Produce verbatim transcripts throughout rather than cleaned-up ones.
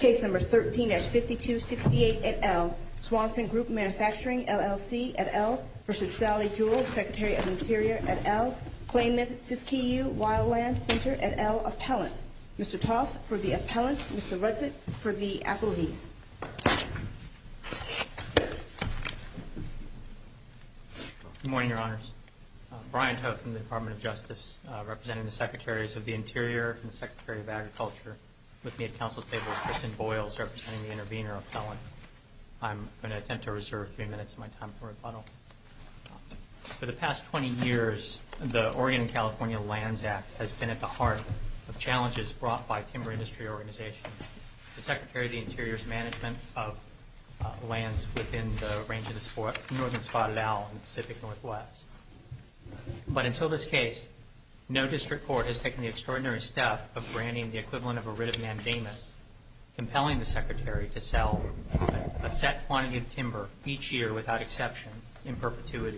Case number thirteen dash fifty-two sixty-eight et al. Swanson Group Manufacturing, L L C, et al. Versus Sally Jewell, Secretary of Interior, et al. Claimant Siskiyou Wildlands Center, et al. Appellants. Mister Toth for the appellants, Mister Rudzik for the appellees. Good morning, Your Honors. Uh, Brian Toth from the Department of Justice, uh, representing the Secretaries of the Interior and the Secretary of Agriculture. With me at council table is Kristen Boyles, representing the intervener appellants. I'm going to attempt to reserve three minutes of my time for rebuttal. For the past twenty years, the Oregon and California Lands Act has been at the heart of challenges brought by timber industry organizations. The Secretary of the Interior's management of uh, lands within the range of the sport, northern spotted owl in the Pacific Northwest. But until this case, no district court has taken the extraordinary step of granting the equivalent of a writ of mandamus, compelling the Secretary to sell a set quantity of timber each year without exception in perpetuity.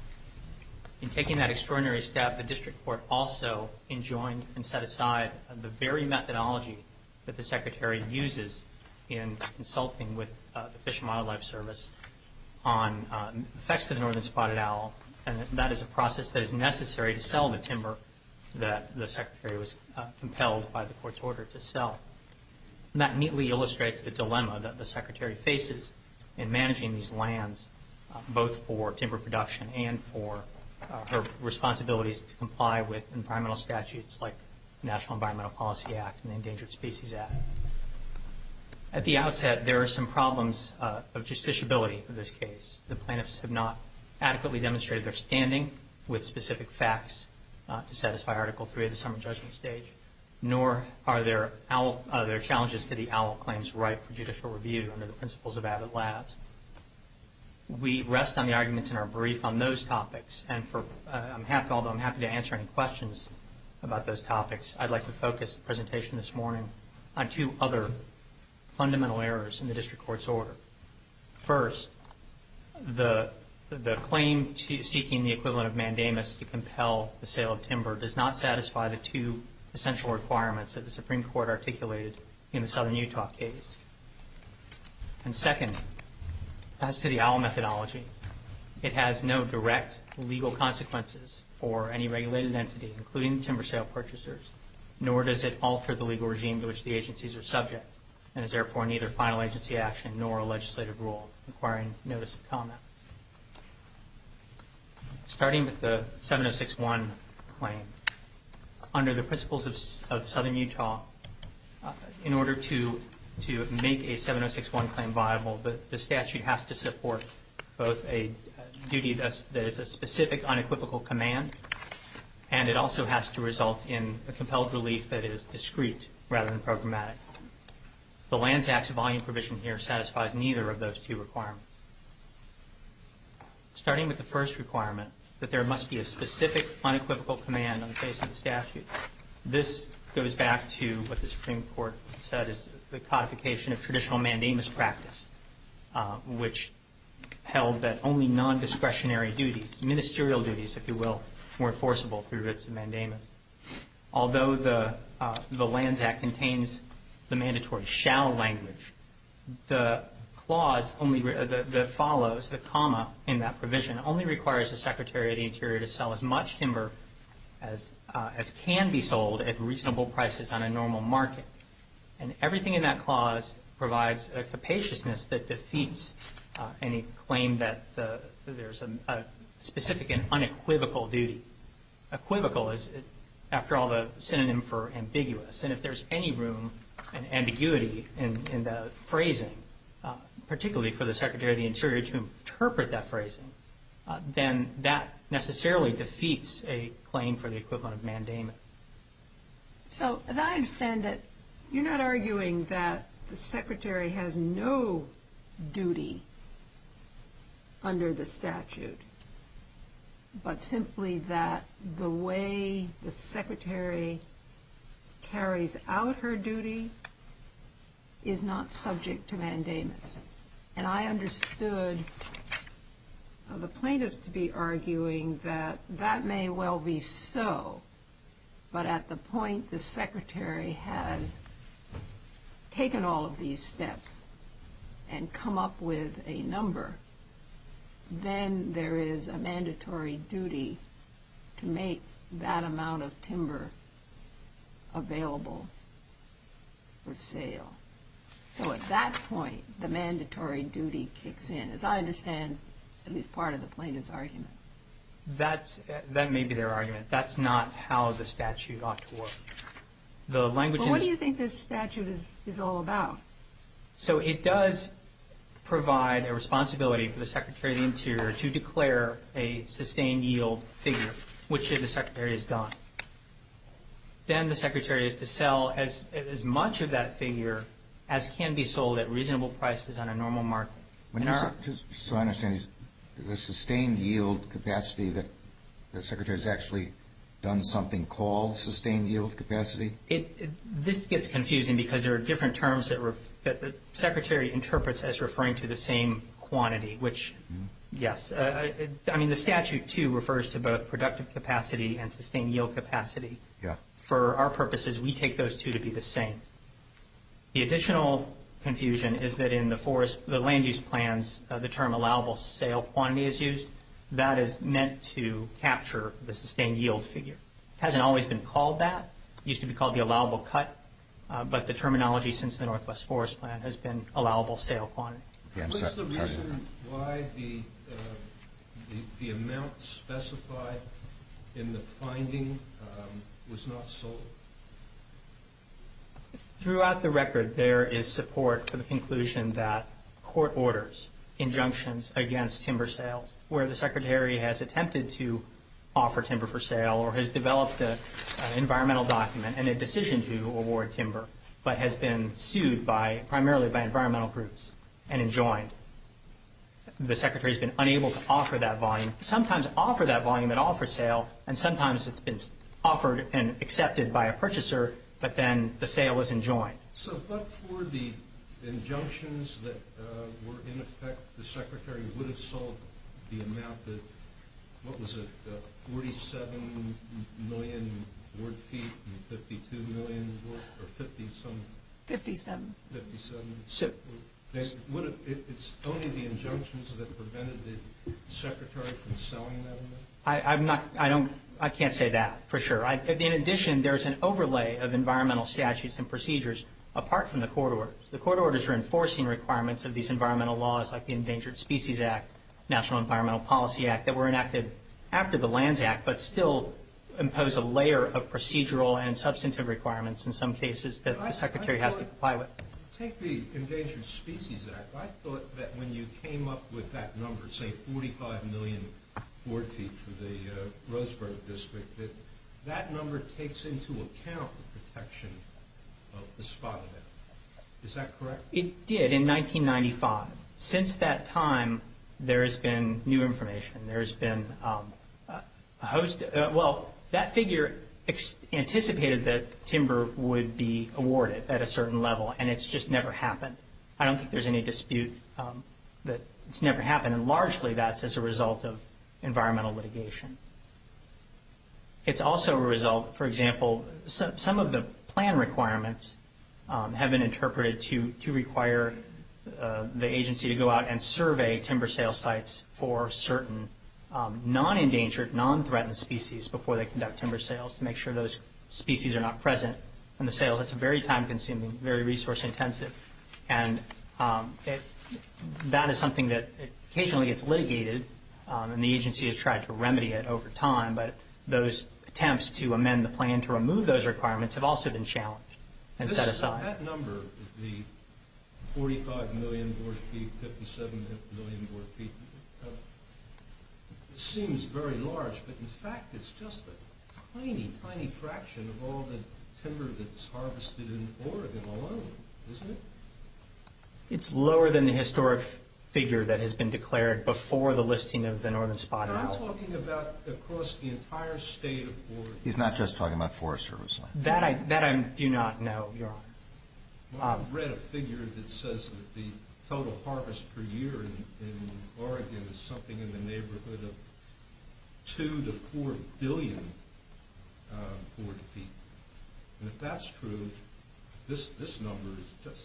In taking that extraordinary step, the district court also enjoined and set aside the very methodology that the Secretary uses in consulting with uh, the Fish and Wildlife Service on uh, effects to the northern spotted owl, and that is a process that is necessary to sell the timber that the Secretary was uh, compelled by the court's order to sell. And that neatly illustrates the dilemma that the Secretary faces in managing these lands, uh, both for timber production and for uh, her responsibilities to comply with environmental statutes like the National Environmental Policy Act and the Endangered Species Act. At the outset, there are some problems uh, of justiciability for this case. The plaintiffs have not adequately demonstrated their standing with specific facts uh, to satisfy Article three of the summary judgment stage, nor are there, owl, uh, there challenges to the owl claims ripe for judicial review under the principles of Abbott Labs. We rest on the arguments in our brief on those topics, and for uh, I'm happy, although I'm happy to answer any questions about those topics, I'd like to focus the presentation this morning on two other fundamental errors in the district court's order. First, the the claim to seeking the equivalent of mandamus to compel the sale of timber does not satisfy the two essential requirements that the Supreme Court articulated in the Southern Utah case. And second, as to the owl methodology, it has no direct legal consequences for any regulated entity, including timber sale purchasers, nor does it alter the legal regime to which the agencies are subject, and is therefore neither final agency action nor a legislative rule requiring notice of comment. Starting with the seven oh six one claim, under the principles of, of Southern Utah, uh, in order to to make a seven oh six one claim viable, the, the statute has to support both a, a duty that's, that is a specific unequivocal command, and it also has to result in a compelled relief that is discrete rather than programmatic. The Lands Act's volume provision here satisfies neither of those two requirements. Starting with the first requirement, that there must be a specific unequivocal command on the face of the statute. This goes back to what the Supreme Court said is the codification of traditional mandamus practice, uh, which held that only non-discretionary duties, ministerial duties, if you will, were enforceable through writs of mandamus. Although the, uh, the Lands Act contains the mandatory shall language, the clause only re- the, the follows, the comma in that provision, only requires the Secretary of the Interior to sell as much timber as, uh, as can be sold at reasonable prices on a normal market. And everything in that clause provides a capaciousness that defeats uh, any claim that the, there's a, a specific and unequivocal duty. Equivocal is, after all, the synonym for ambiguous. And if there's any room and ambiguity in, in the phrasing, uh, particularly for the Secretary of the Interior to interpret that phrasing, uh, then that necessarily defeats a claim for the equivalent of mandamus. So, as I understand it, you're not arguing that the Secretary has no duty under the statute, but simply that the way the Secretary carries out her duty is not subject to mandamus. And I understood uh, the plaintiffs to be arguing that that may well be so, but at the point the Secretary has taken all of these steps and come up with a number, then there is a mandatory duty to make that amount of timber available for sale. So at that point, the mandatory duty kicks in, as I understand at least part of the plaintiff's argument. That's, that may be their argument. That's not how the statute ought to work. The language Well, in what this, do you think this statute is, is all about? So it does provide a responsibility for the Secretary of the Interior to declare a sustained yield figure, which the Secretary has done. Then the Secretary is to sell as, as much of that figure as can be sold at reasonable prices on a normal market. When you say, just so I understand, the sustained yield capacity that the Secretary has actually done something called sustained yield capacity? It, it, this gets confusing because there are different terms that, ref, that the Secretary interprets as referring to the same quantity, which, mm-hmm. yes. Uh, it, I mean, the statute, too, refers to both productive capacity and sustained yield capacity. Yeah. For our purposes, we take those two to be the same. The additional confusion is that in the forest, the land use plans, uh, the term allowable sale quantity is used. That is meant to capture the sustained yield figure. It hasn't always been called that. It used to be called the allowable cut, uh, but the terminology since the Northwest Forest Plan has been allowable sale quantity. Yeah, What's sorry, the sorry. reason why the, uh, the, the amount specified in the finding um, was not sold? Throughout the record, there is support for the conclusion that court orders injunctions against timber sales, where the Secretary has attempted to offer timber for sale or has developed an environmental document and a decision to award timber, but has been sued by primarily by environmental groups and enjoined. The Secretary has been unable to offer that volume, sometimes offer that volume at all for sale, and sometimes it's been offered and accepted by a purchaser, but then the sale is enjoined. So, but for the injunctions that uh, were in effect, the Secretary would have sold the amount that, what was it, uh, forty-seven million board feet and fifty-two million board, or fifty some? fifty-seven. fifty-seven. So, They would have, it, it's only the injunctions that prevented the Secretary from selling that amount? I, I'm not, I don't, I can't say that for sure. I, in addition, there's an overlay of environmental statutes and procedures apart from the court orders. The court orders are enforcing requirements of these environmental laws like the Endangered Species Act, National Environmental Policy Act that were enacted after the Lands Act, but still impose a layer of procedural and substantive requirements in some cases that the Secretary has to comply with. Take the Endangered Species Act. I thought that when you came up with that number, say forty-five million board feet for the uh, Roseburg district, that that number takes into account the protection of the spotted owl. Is that correct? It did in nineteen ninety-five. Since that time, there has been new information. There's been um, a host, uh, well, that figure ex- anticipated that timber would be awarded at a certain level, and it's just never happened. I don't think there's any dispute um, that it's never happened, and largely that's as a result of environmental litigation. It's also a result, for example, some, some of the plan requirements um, have been interpreted to, to require uh, the agency to go out and survey timber sale sites for certain um, non-endangered, non-threatened species before they conduct timber sales to make sure those species are not present in the sales. It's very time-consuming, very resource-intensive, and um, it, that is something that occasionally gets litigated, um, and the agency has tried to remedy it over time, but those attempts to amend the plan to remove those requirements have also been challenged and This, set aside. That number, the forty-five million board feet, fifty-seven million board feet, uh, seems very large, but in fact it's just a tiny, tiny fraction of all the timber that's harvested in Oregon alone, isn't it? It's lower than the historic figure that has been declared before the listing of the northern spotted I'm owl. talking about across the entire state of Oregon. He's not just talking about Forest Service land. That I that I do not know, Your Honor. Well, I've read a figure that says that the total harvest per year in, in Oregon is something in the neighborhood of two to four billion uh, board feet. And if that's true, this, this number is just,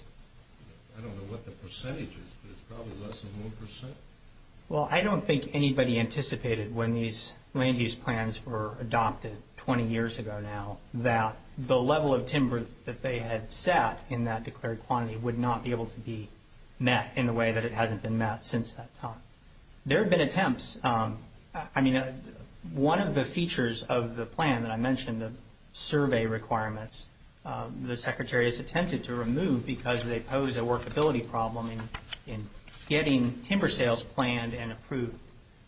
I don't know what the percentage is, but it's probably less than one percent. Well, I don't think anybody anticipated when these land use plans were adopted twenty years ago now that the level of timber that they had set in that declared quantity would not be able to be met in the way that it hasn't been met since that time. There have been attempts. Um, I mean, uh, one of the features of the plan that I mentioned, the survey requirements, uh, the Secretary has attempted to remove because they pose a workability problem in, in getting timber sales planned and approved.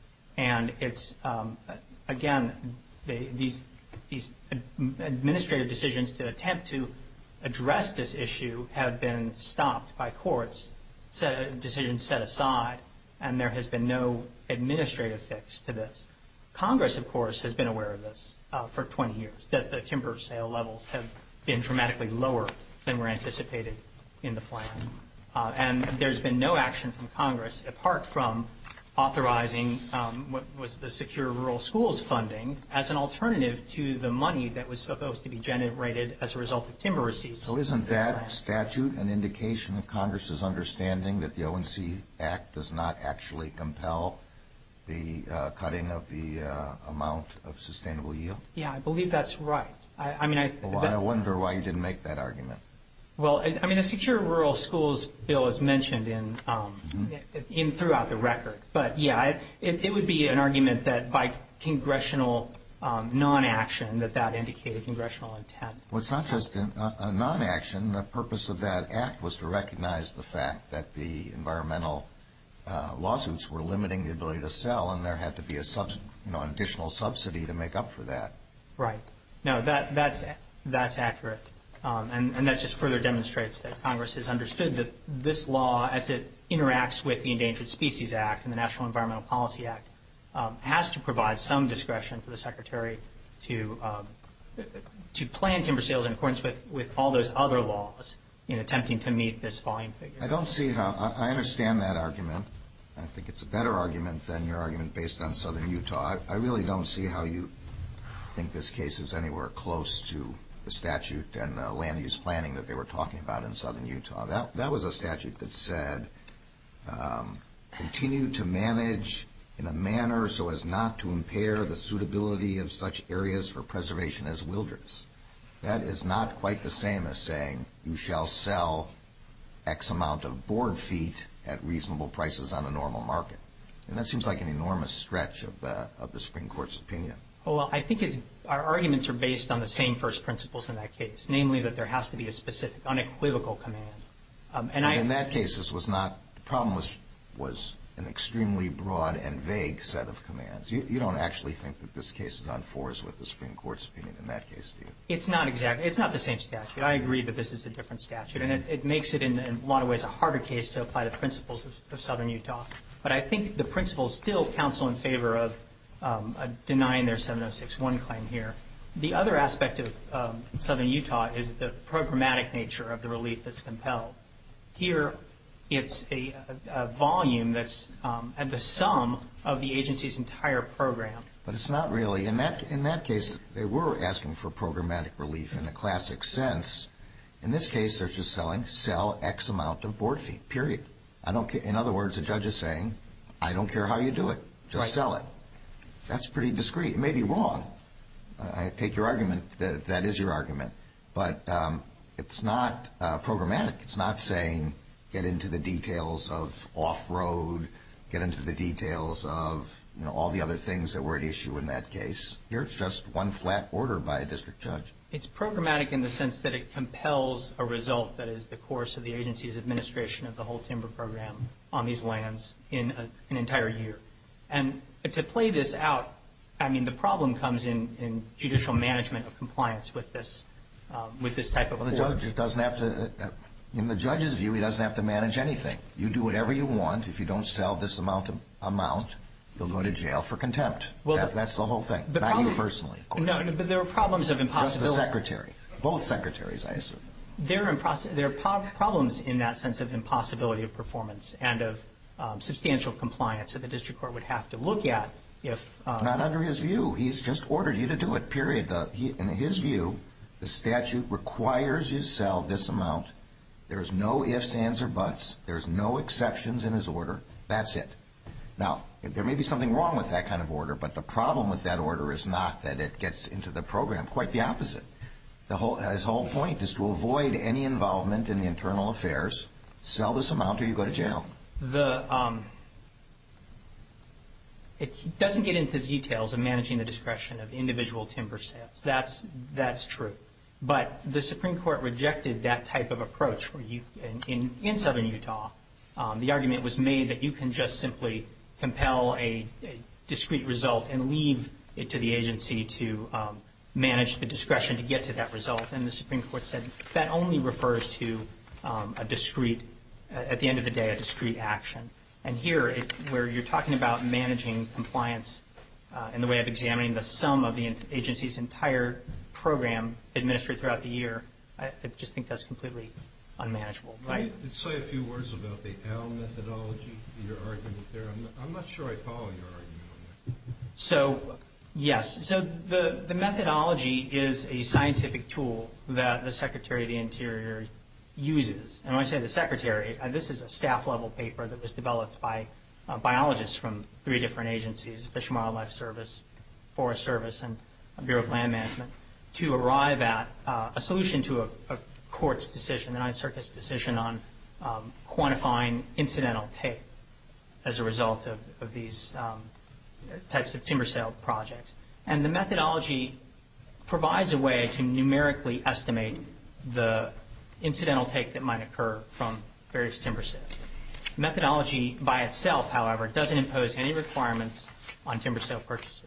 And it's, um, again, they, these, these administrative decisions to attempt to address this issue have been stopped by courts, set, decisions set aside, and there has been no administrative fix to this. Congress, of course, has been aware of this uh, for twenty years, that the timber sale levels have been dramatically lower than were anticipated in the plan. Uh, and there's been no action from Congress apart from authorizing um, what was the Secure Rural Schools funding as an alternative to the money that was supposed to be generated as a result of timber receipts. So isn't that statute an indication of Congress's understanding that the O and C Act does not actually compel the uh, cutting of the uh, amount of sustainable yield? Yeah, I believe that's right. I, I mean, I, well, that, I wonder why you didn't make that argument. Well, I mean, the Secure Rural Schools bill is mentioned in um, mm-hmm. in throughout the record. But, yeah, it, it would be an argument that by congressional um, non-action that that indicated congressional intent. Well, it's not just a, a non-action. The purpose of that act was to recognize the fact that the environmental uh, lawsuits were limiting the ability to sell, and there had to be a sub, you know, an additional subsidy to make up for that. Right. No, that that's that's accurate. Um, and, and that just further demonstrates that Congress has understood that this law, as it interacts with the Endangered Species Act and the National Environmental Policy Act, um, has to provide some discretion for the Secretary to um, to plan timber sales in accordance with, with all those other laws in attempting to meet this volume figure. I don't see how – I understand that argument. I think it's a better argument than your argument based on Southern Utah. I, I really don't see how you think this case is anywhere close to the statute and uh, land use planning that they were talking about in Southern Utah. That that was a statute that said um, continue to manage in a manner so as not to impair the suitability of such areas for preservation as wilderness. That is not quite the same as saying you shall sell X amount of board feet at reasonable prices on a normal market. And that seems like an enormous stretch of the of the Supreme Court's opinion. Well, I think it's, our arguments are based on the same first principles in that case, namely that there has to be a specific, unequivocal command. Um, and but I, in that case, this was not – the problem was was an extremely broad and vague set of commands. You, you don't actually think that this case is on fours with the Supreme Court's opinion in that case, do you? It's not exactly – it's not the same statute. I agree that this is a different statute, and it, it makes it in, in a lot of ways a harder case to apply the principles of, of Southern Utah. But I think the principles still counsel in favor of Um, uh, denying their seven oh six one claim here. The other aspect of um, Southern Utah is the programmatic nature of the relief that's compelled. Here, it's a, a, a volume that's um, at the sum of the agency's entire program. But it's not really. In that in that case, they were asking for programmatic relief in the classic sense. In this case, they're just selling sell X amount of board feet. Period. I don't care. In other words, the judge is saying, I don't care how you do it. Just Right. sell it. That's pretty discreet. It may be wrong. Uh, I take your argument that that is your argument. But um, it's not uh, programmatic. It's not saying get into the details of off-road, get into the details of, you know, all the other things that were at issue in that case. Here it's just one flat order by a district judge. It's programmatic in the sense that it compels a result that is the course of the agency's administration of the whole timber program on these lands in a, an entire year. And to play this out, I mean, the problem comes in, in judicial management of compliance with this um, with this type of well, order. the judge doesn't have to. Uh, in the judge's view, he doesn't have to manage anything. You do whatever you want. If you don't sell this amount of amount, you'll go to jail for contempt. Well, that, the, that's the whole thing. The Not problem, you personally, of course. No, no, but there are problems of impossibility. Just the secretary. Both secretaries, I assume. There are, impos- there are po- problems in that sense of impossibility of performance and of um, substantial compliance that the district court would have to look at if... Um, Not under his view. He's just ordered you to do it, period. The, he, in his view, The statute requires you to sell this amount. There's no ifs, ands, or buts. There's no exceptions in his order. That's it. Now, there may be something wrong with that kind of order, but the problem with that order is not that it gets into the program. Quite the opposite. The whole, his whole point is to avoid any involvement in the internal affairs. Sell this amount or you go to jail. The um, it doesn't get into the details of managing the discretion of individual timber sales. That's that's true. But the Supreme Court rejected that type of approach where you, in, in, in southern Utah, um, the argument was made that you can just simply compel a, a discrete result and leave it to the agency to um, manage the discretion to get to that result. And the Supreme Court said that only refers to um, a discrete, uh, at the end of the day, a discrete action. And here, it, where you're talking about managing compliance uh, in the way of examining the sum of the agency's entire program administered throughout the year, I, I just think that's completely unmanageable. Right? Can you say a few words about the A L methodology, your argument there? I'm not, I'm not sure I follow your argument on that. So, yes. So the, the methodology is a scientific tool that the Secretary of the Interior uses. And when I say the Secretary, uh, this is a staff-level paper that was developed by uh, biologists from three different agencies, Fish and Wildlife Service, Forest Service, and Bureau of Land Management, to arrive at uh, a solution to a, a court's decision, the Ninth Circuit's decision on um, quantifying incidental take as a result of, of these um, types of timber sale projects. And the methodology provides a way to numerically estimate the incidental take that might occur from various timber sales. Methodology by itself, however, doesn't impose any requirements on timber sale purchasers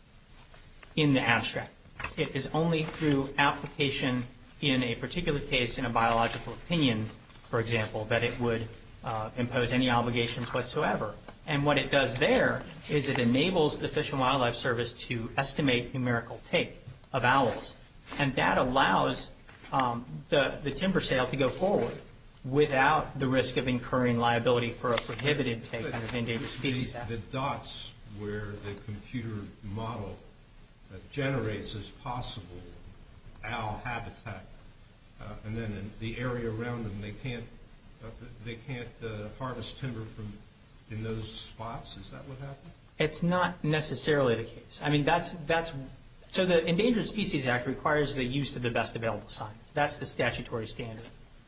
in the abstract. It is only through application in a particular case in a biological opinion, for example, that it would uh, impose any obligations whatsoever. And what it does there is it enables the Fish and Wildlife Service to estimate numerical take of owls. And that allows um, the, the timber sale to go forward without the risk of incurring liability for a prohibited take under the Endangered Species Act. The dots where the computer model uh, generates as possible owl habitat, uh, and then in the area around them, they can't uh, they can't uh, harvest timber from in those spots. Is that what happens? It's not necessarily the case. I mean, that's that's so the Endangered Species Act requires the use of the best available science. That's the statutory standard.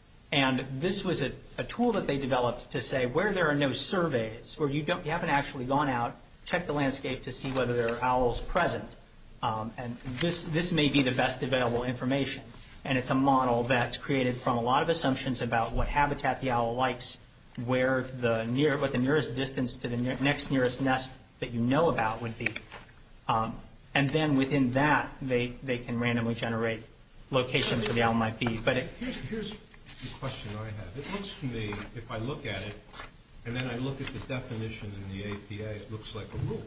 And this was a, a tool that they developed to say where there are no surveys, where you don't you haven't actually gone out, checked the landscape to see whether there are owls present. Um, and this this may be the best available information. And it's a model that's created from a lot of assumptions about what habitat the owl likes, where the near what the nearest distance to the near, next nearest nest that you know about would be. Um, and then within that, they, they can randomly generate locations where the owl might be. But it, here's, here's the question I have. It looks to me, if I look at it, and then I look at the definition in the A P A, it looks like a rule.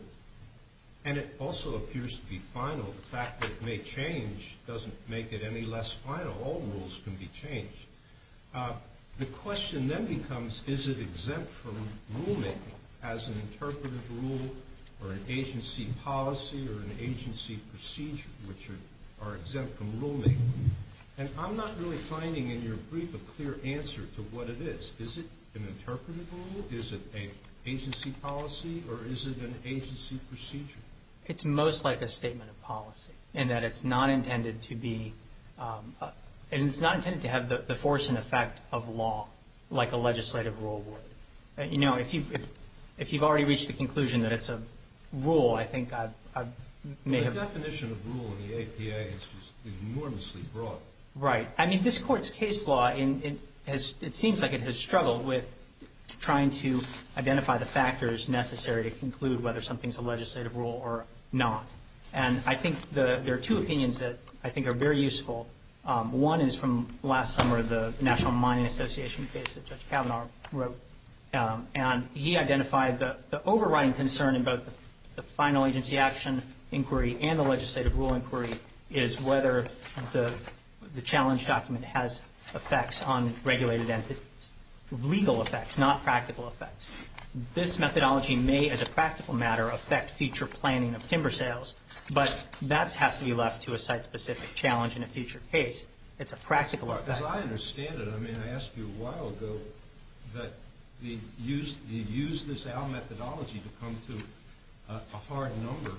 And it also appears to be final. The fact that it may change doesn't make it any less final. All rules can be changed. Uh, the question then becomes, is it exempt from rulemaking as an interpretive rule or an agency policy or an agency procedure, which are, are exempt from rulemaking? And I'm not really finding in your brief a clear answer to what it is. Is it an interpretive rule? Is it an agency policy? Or is it an agency procedure? It's most like a statement of policy in that it's not intended to be, um, uh, and it's not intended to have the, the force and effect of law like a legislative rule would. Uh, you know, if you've, if, if you've already reached the conclusion that it's a rule, I think I've, I may well, have... The definition of rule in the A P A is just enormously broad. Right. I mean, this Court's case law, in, in has, it seems like it has struggled with trying to identify the factors necessary to conclude whether something's a legislative rule or not. And I think the, there are two opinions that I think are very useful. Um, one is from last summer, the National Mining Association case that Judge Kavanaugh wrote. Um, and he identified the, the overriding concern in both the, the final agency action inquiry and the legislative rule inquiry is whether the, the challenge document has effects on regulated entities. Legal effects, not practical effects. this methodology may, as a practical matter, affect future planning of timber sales, but that has to be left to a site-specific challenge in a future case. It's a practical as, effect. As I understand it, I mean, I asked you a while ago that the use, you use this A L methodology to come to a, a hard number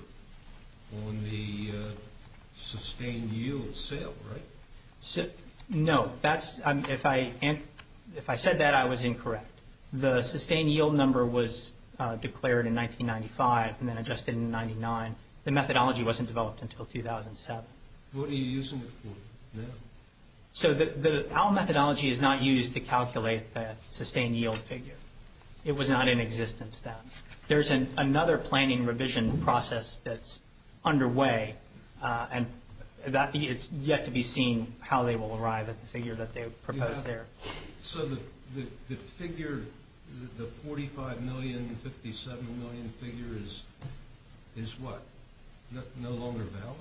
on the uh, sustained yield sale, right? So, no, that's um, if I if I said that, I was incorrect. The sustained yield number was uh, declared in nineteen ninety-five and then adjusted in ninety-nine. The methodology wasn't developed until two thousand seven. What are you using it for now? So the, the A L methodology is not used to calculate the sustained yield figure. It was not in existence then. There's an, another planning revision process that's underway, uh, and that it's yet to be seen how they will arrive at the figure that they propose Yeah. there. So the, the, the figure, the, the forty-five million, fifty-seven million figure is, is what? No, no longer valid?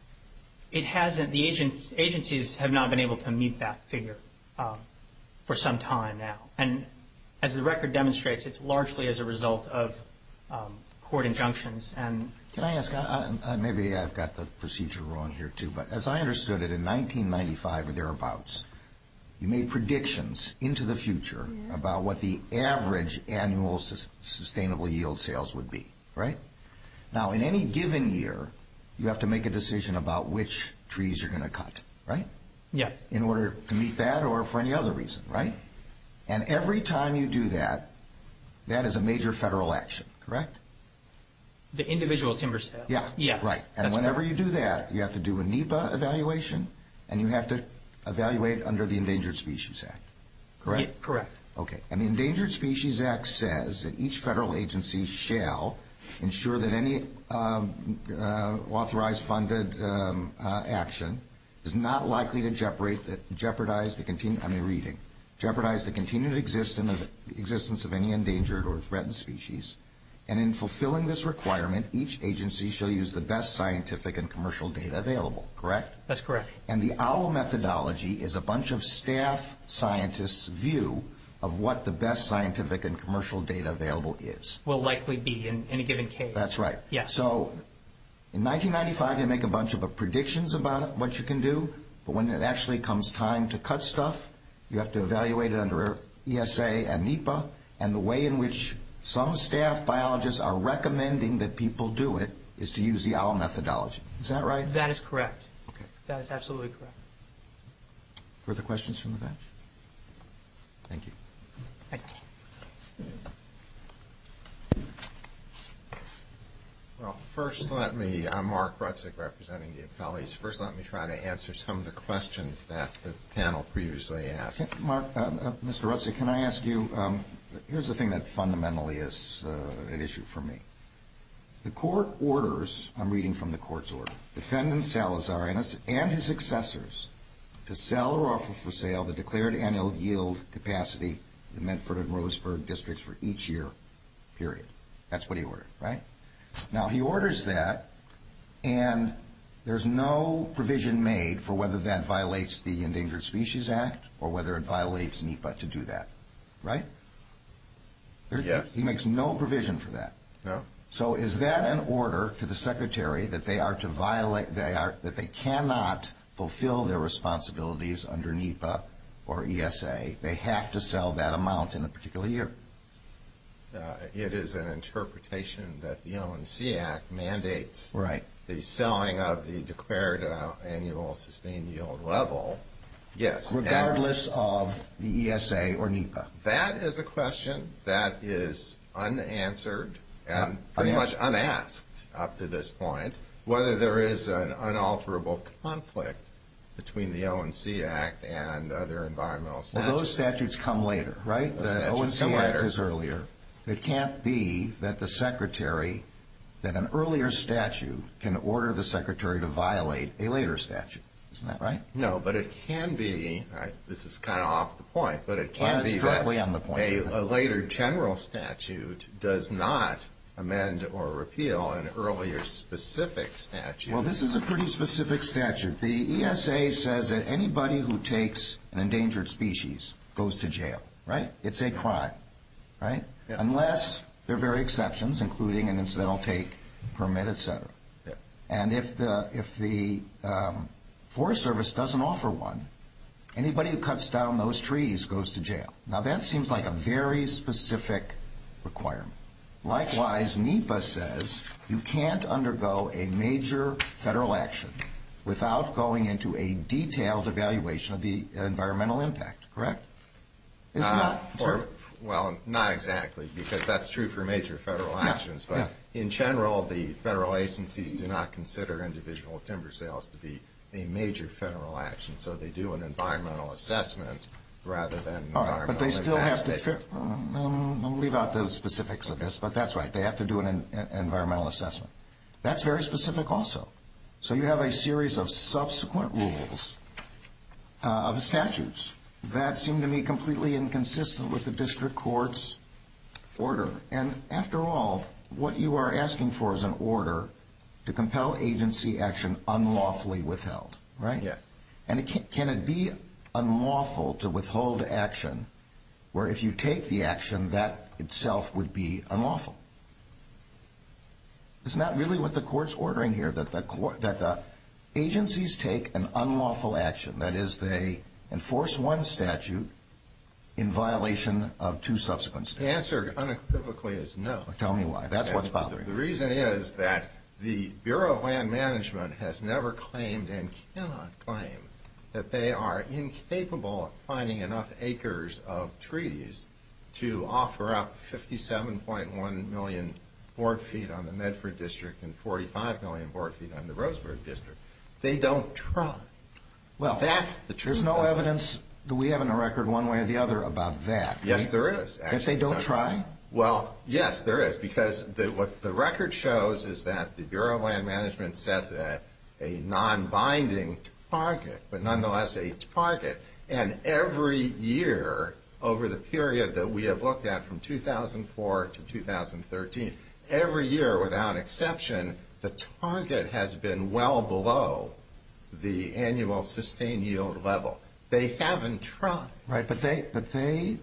It hasn't. The agent, agencies have not been able to meet that figure um, for some time now. And as the record demonstrates, it's largely as a result of um, court injunctions. And Can I ask, I, I, maybe I've got the procedure wrong here too, but as I understood it, in nineteen ninety-five or thereabouts, you made predictions into the future yeah. about what the average annual sus- sustainable yield sales would be, right? Now, in any given year, you have to make a decision about which trees you're going to cut, right? Yeah. In order to meet that or for any other reason, right? And every time you do that, that is a major federal action, correct? The individual timber sale. Yeah. Yes. Right. And whenever you do that, you have to do a NEPA evaluation, and you have to evaluate under the Endangered Species Act, correct? Yeah, correct. Okay. And the Endangered Species Act says that each federal agency shall ensure that any um, uh, authorized funded um, uh, action is not likely to jeopardize, jeopardize the continu- I mean reading, jeopardize the continued existence of, existence of any endangered or threatened species. And in fulfilling this requirement, each agency shall use the best scientific and commercial data available, correct? That's correct. And the OWL methodology is a bunch of staff scientists' view of what the best scientific and commercial data available is. Will likely be in, in a given case. That's right. Yes. So in nineteen ninety-five, you make a bunch of predictions about what you can do, but when it actually comes time to cut stuff, you have to evaluate it under E S A and NEPA, and the way in which some staff biologists are recommending that people do it is to use the OWL methodology. Is that right? That is correct. Okay. That is absolutely correct. Further questions from the bench? Thank you. Thank you. Well, first let me, I'm Mark Rutzik representing the appellees. First let me try to answer some of the questions that the panel previously asked. Mark, uh, uh, Mister Rutzik, can I ask you, um, here's the thing that fundamentally is uh, an issue for me. The court orders, I'm reading from the court's order, defendant Salazar and his, and his successors to sell or offer for sale the declared annual yield capacity of the Medford and Roseburg districts for each year, period. That's what he ordered, right? Now, he orders that, and there's no provision made for whether that violates the Endangered Species Act or whether it violates NEPA to do that, right? There, yes. He makes no provision for that. No. So is that an order to the Secretary that they are to violate, they are, that they cannot fulfill their responsibilities under NEPA or E S A? They have to sell that amount in a particular year. Uh, it is an interpretation that the O N C Act mandates right. the selling of the declared uh, annual sustained yield level. Yes. Regardless of the E S A or NEPA. That is a question that is unanswered and uh, pretty unanswered. much unasked up to this point, whether there is an unalterable conflict between the O N C Act and other environmental statutes. Well, those statutes come later, right? Those the O N C Act later. is earlier. It can't be that the Secretary, that an earlier statute can order the Secretary to violate a later statute. Isn't that right? No, but it can be, right, this is kind of off the point, but it can well, be that on the point, a, a later general statute does not amend or repeal an earlier specific statute. Well, this is a pretty specific statute. The E S A says that anybody who takes an endangered species goes to jail, right? It's a crime. right? Yeah. Unless there are very exceptions, including an incidental take permit, et cetera. Yeah. And if the if the um, Forest Service doesn't offer one, anybody who cuts down those trees goes to jail. Now that seems like a very specific requirement. Likewise, NEPA says you can't undergo a major federal action without going into a detailed evaluation of the environmental impact, correct? It's Uh, not. for, well, not exactly, because that's true for major federal Yeah, actions. But yeah. in general, the federal agencies do not consider individual timber sales to be a major federal action, so they do an environmental assessment rather than an All right, environmental but they still have impact to. statement. Fi- um, I'll leave out the specifics of this, but that's right. They have to do an, an environmental assessment. That's very specific, also. So you have a series of subsequent rules uh, of statutes that seem to me completely inconsistent with the district court's order. And after all, what you are asking for is an order to compel agency action unlawfully withheld, right? Yes. And it can, can it be unlawful to withhold action where if you take the action, that itself would be unlawful? Isn't that really what the court's ordering here, that the court, that the agencies take an unlawful action, that is, they enforce one statute in violation of two subsequent statutes? The answer unequivocally is no. Tell me why. That's what's And bothering The me. reason is that the Bureau of Land Management has never claimed and cannot claim that they are incapable of finding enough acres of trees to offer up fifty-seven point one million board feet on the Medford District and forty-five million board feet on the Roseburg District. They don't try. Well, That's the truth. there's no of it. evidence that we have in the record one way or the other about that. Yes, right? there is. That they actually. don't So- try? Well, yes, there is, because the, what the record shows is that the Bureau of Land Management sets a, a non-binding target, but nonetheless a target. And every year over the period that we have looked at from two thousand four to two thousand thirteen, every year without exception, the target has been well below the annual sustained yield level. They haven't tried. Right, but they but they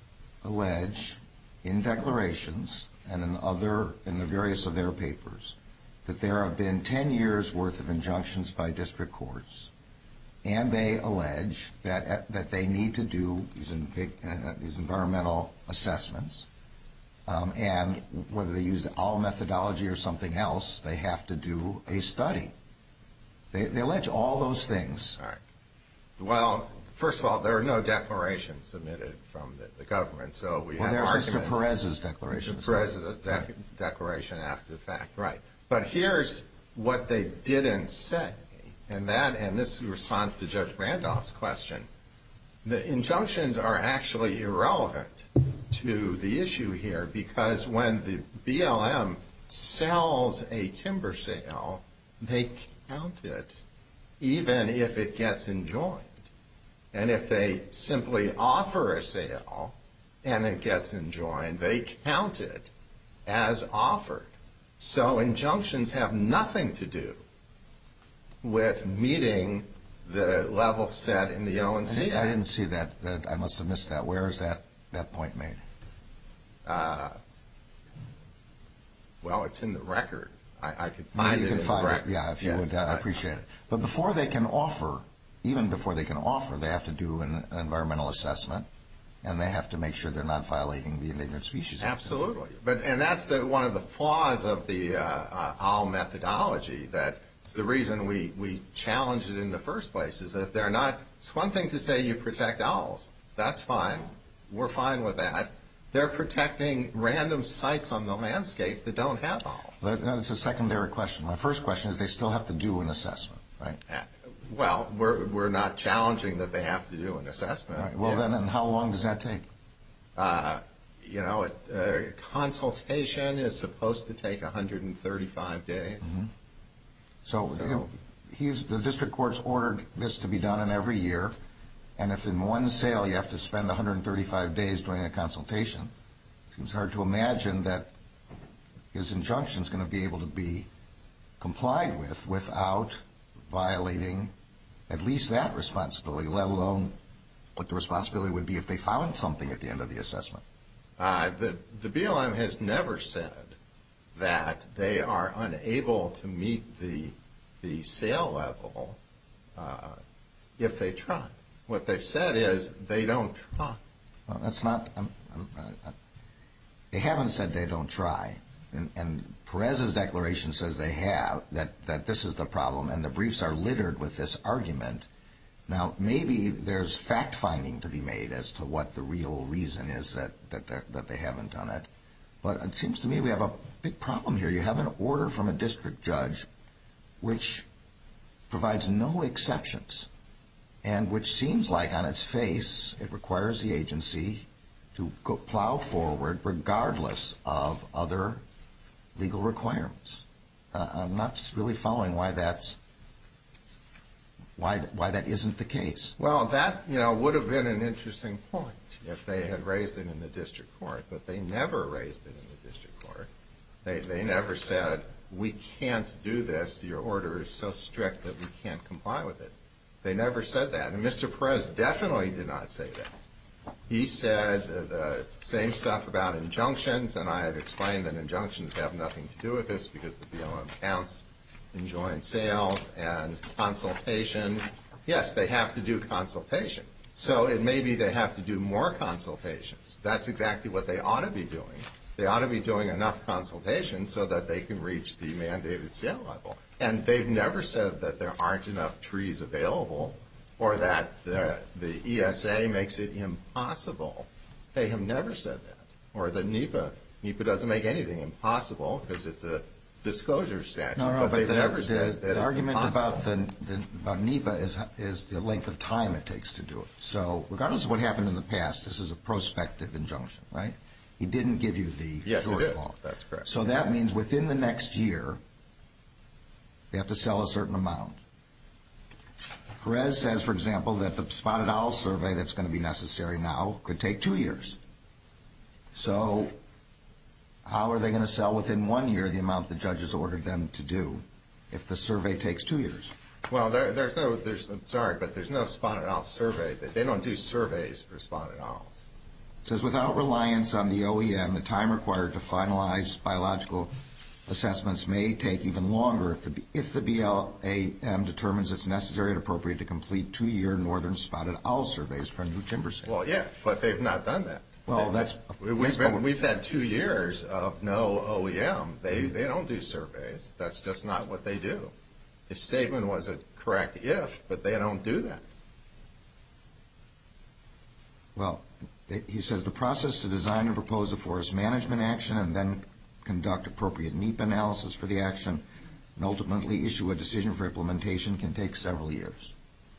allege in declarations and in other in the various of their papers that there have been ten years worth of injunctions by district courts, and they allege that that they need to do these in, uh, these environmental assessments, um, and whether they use the O W L methodology or something else, they have to do a study. They, they allege all those things. All right. Well, first of all, there are no declarations submitted from the, the government, so we Well, have there's argument. Mister Perez's declaration. Mister Perez's dec- declaration after the fact, right. But here's what they didn't say, and that, and this responds to Judge Randolph's question. The injunctions are actually irrelevant to the issue here, because when the B L M sells a timber sale, they count it even if it gets enjoined. And if they simply offer a sale and it gets enjoined, they count it as offered. So injunctions have nothing to do with meeting the level set in the O and C I Act. didn't see that. that. I must have missed that. Where is that, that point made? Uh, well, it's in the record. I, I could find you it can in find the it. record. Yeah, if you Yes, would, uh, I I- appreciate it. But before they can offer, even before they can offer, they have to do an, an environmental assessment, and they have to make sure they're not violating the Endangered Species Act. Absolutely. But and that's the, one of the flaws of the uh, uh, O W L methodology. That's the reason we, we challenged it in the first place, is that they're not. It's one thing to say you protect owls. That's fine. We're fine with that. They're protecting random sites on the landscape that don't have owls. But that's a secondary question. My first question is they still have to do an assessment, right? Uh, Well, we're we're not challenging that they have to do an assessment. Right. Well, Yes. then, and how long does that take? Uh, you know, it, uh, consultation is supposed to take one hundred thirty-five days. Mm-hmm. So, So- you know, he's, the district court's ordered this to be done in every year, and if in one sale you have to spend one hundred thirty-five days doing a consultation, it seems hard to imagine that his injunction is going to be able to be complied with without violating at least that responsibility, let alone what the responsibility would be if they found something at the end of the assessment. Uh, the, the B L M has never said that they are unable to meet the, the sale level uh, if they try. What they've said is they don't try. Well, that's not um, um, uh, they haven't said they don't try. And, and Perez's declaration says they have, that, that this is the problem, and the briefs are littered with this argument. Now, maybe there's fact-finding to be made as to what the real reason is that, that, that they haven't done it. But it seems to me we have a big problem here. You have an order from a district judge which provides no exceptions and which seems like on its face it requires the agency to go plow forward regardless of other legal requirements. Uh, I'm not really following why that's why why that isn't the case. Well, that, you know, would have been an interesting point if they had raised it in the district court, but they never raised it in the district court. They they never said, we can't do this, your order is so strict that we can't comply with it. They never said that, and Mister Perez definitely did not say that. He said the, the same stuff about injunctions, and I have explained that injunctions have nothing to do with this because the B L M counts enjoined sales and consultation. Yes, they have to do consultation. So it may be they have to do more consultations. That's exactly what they ought to be doing. They ought to be doing enough consultation so that they can reach the mandated sale level. And they've never said that there aren't enough trees available or that the, the E S A makes it impossible. They have never said that. Or that NEPA, NEPA doesn't make anything impossible because it's a disclosure statute. No, no, but, but they've the, never the, said that the it's argument impossible. about the, the about NEPA is is the length of time it takes to do it. So regardless of what happened in the past, this is a prospective injunction, right? He didn't give you the yes, shortfall. It is. That's correct. So that means within the next year, they have to sell a certain amount. Perez says, for example, that the spotted owl survey that's going to be necessary now could take two years. So how are they going to sell within one year the amount the judges ordered them to do if the survey takes two years? Well, there, there's no, there's, I'm sorry, but there's no spotted owl survey. They don't do surveys for spotted owls. It says, without reliance on the O E M, the time required to finalize biological assessments may take even longer if the, if the B L M determines it's necessary and appropriate to complete two-year northern spotted owl surveys for new timber sales. Well, yeah, but they've not done that. Well, they, that's we've, been, we've had two years of no O E M. They they don't do surveys. That's just not what they do. His statement was a correct if, but they don't do that. Well, he says the process to design and propose a forest management action and then conduct appropriate NEPA analysis for the action and ultimately issue a decision for implementation can take several years.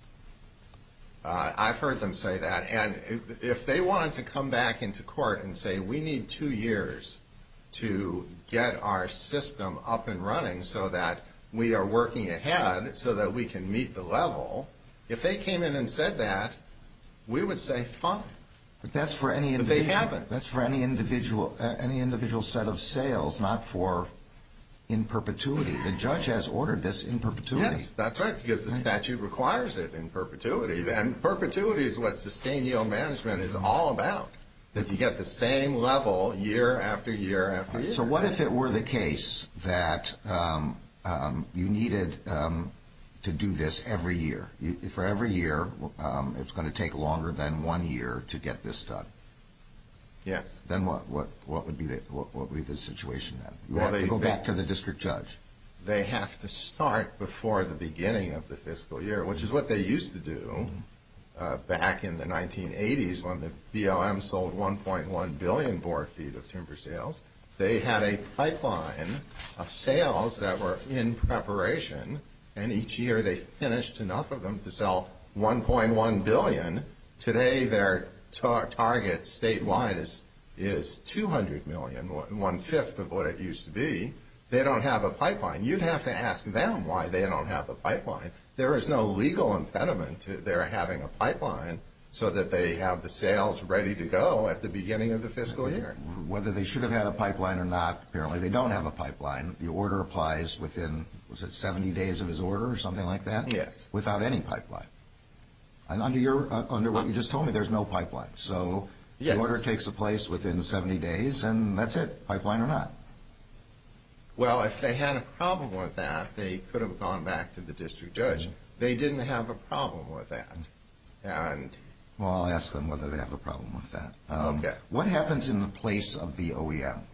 Uh, I've heard them say that, and if, if they wanted to come back into court and say we need two years to get our system up and running so that we are working ahead so that we can meet the level, if they came in and said that, we would say fine. But that's for any But individual. they haven't. That's for any individual, uh, any individual set of sales, not for in perpetuity. The judge has ordered this in perpetuity. Yes, that's right, because the statute requires it in perpetuity. And perpetuity is what sustained yield management is all about, that you get the same level year after year after year. So what if it were the case that um, um, you needed um, to do this every year? You, for every year, um, it's going to take longer than one year to get this done. Yes. Then what? What? What would be the what, what would be the situation then? You Well, have they, to go they, back to the district judge. They have to start before the beginning of the fiscal year, which is what they used to do uh, back in the nineteen eighties when the B L M sold one point one billion board feet of timber sales. They had a pipeline of sales that were in preparation, and each year they finished enough of them to sell one point one billion. Today, their tar- target statewide is is two hundred million, one fifth of what it used to be. They don't have a pipeline. You'd have to ask them why they don't have a pipeline. There is no legal impediment to their having a pipeline so that they have the sales ready to go at the beginning of the fiscal year. Whether they should have had a pipeline or not, apparently they don't have a pipeline. The order applies within, was it seventy days of his order or something like that? Yes. Without any pipeline. And under your, uh, under what you just told me, there's no pipeline. So Yes. The order takes place within seventy days, and that's it, pipeline or not. Well, if they had a problem with that, they could have gone back to the district judge. They didn't have a problem with that. And well, I'll ask them whether they have a problem with that. Um, okay. What happens in the place of the O E M?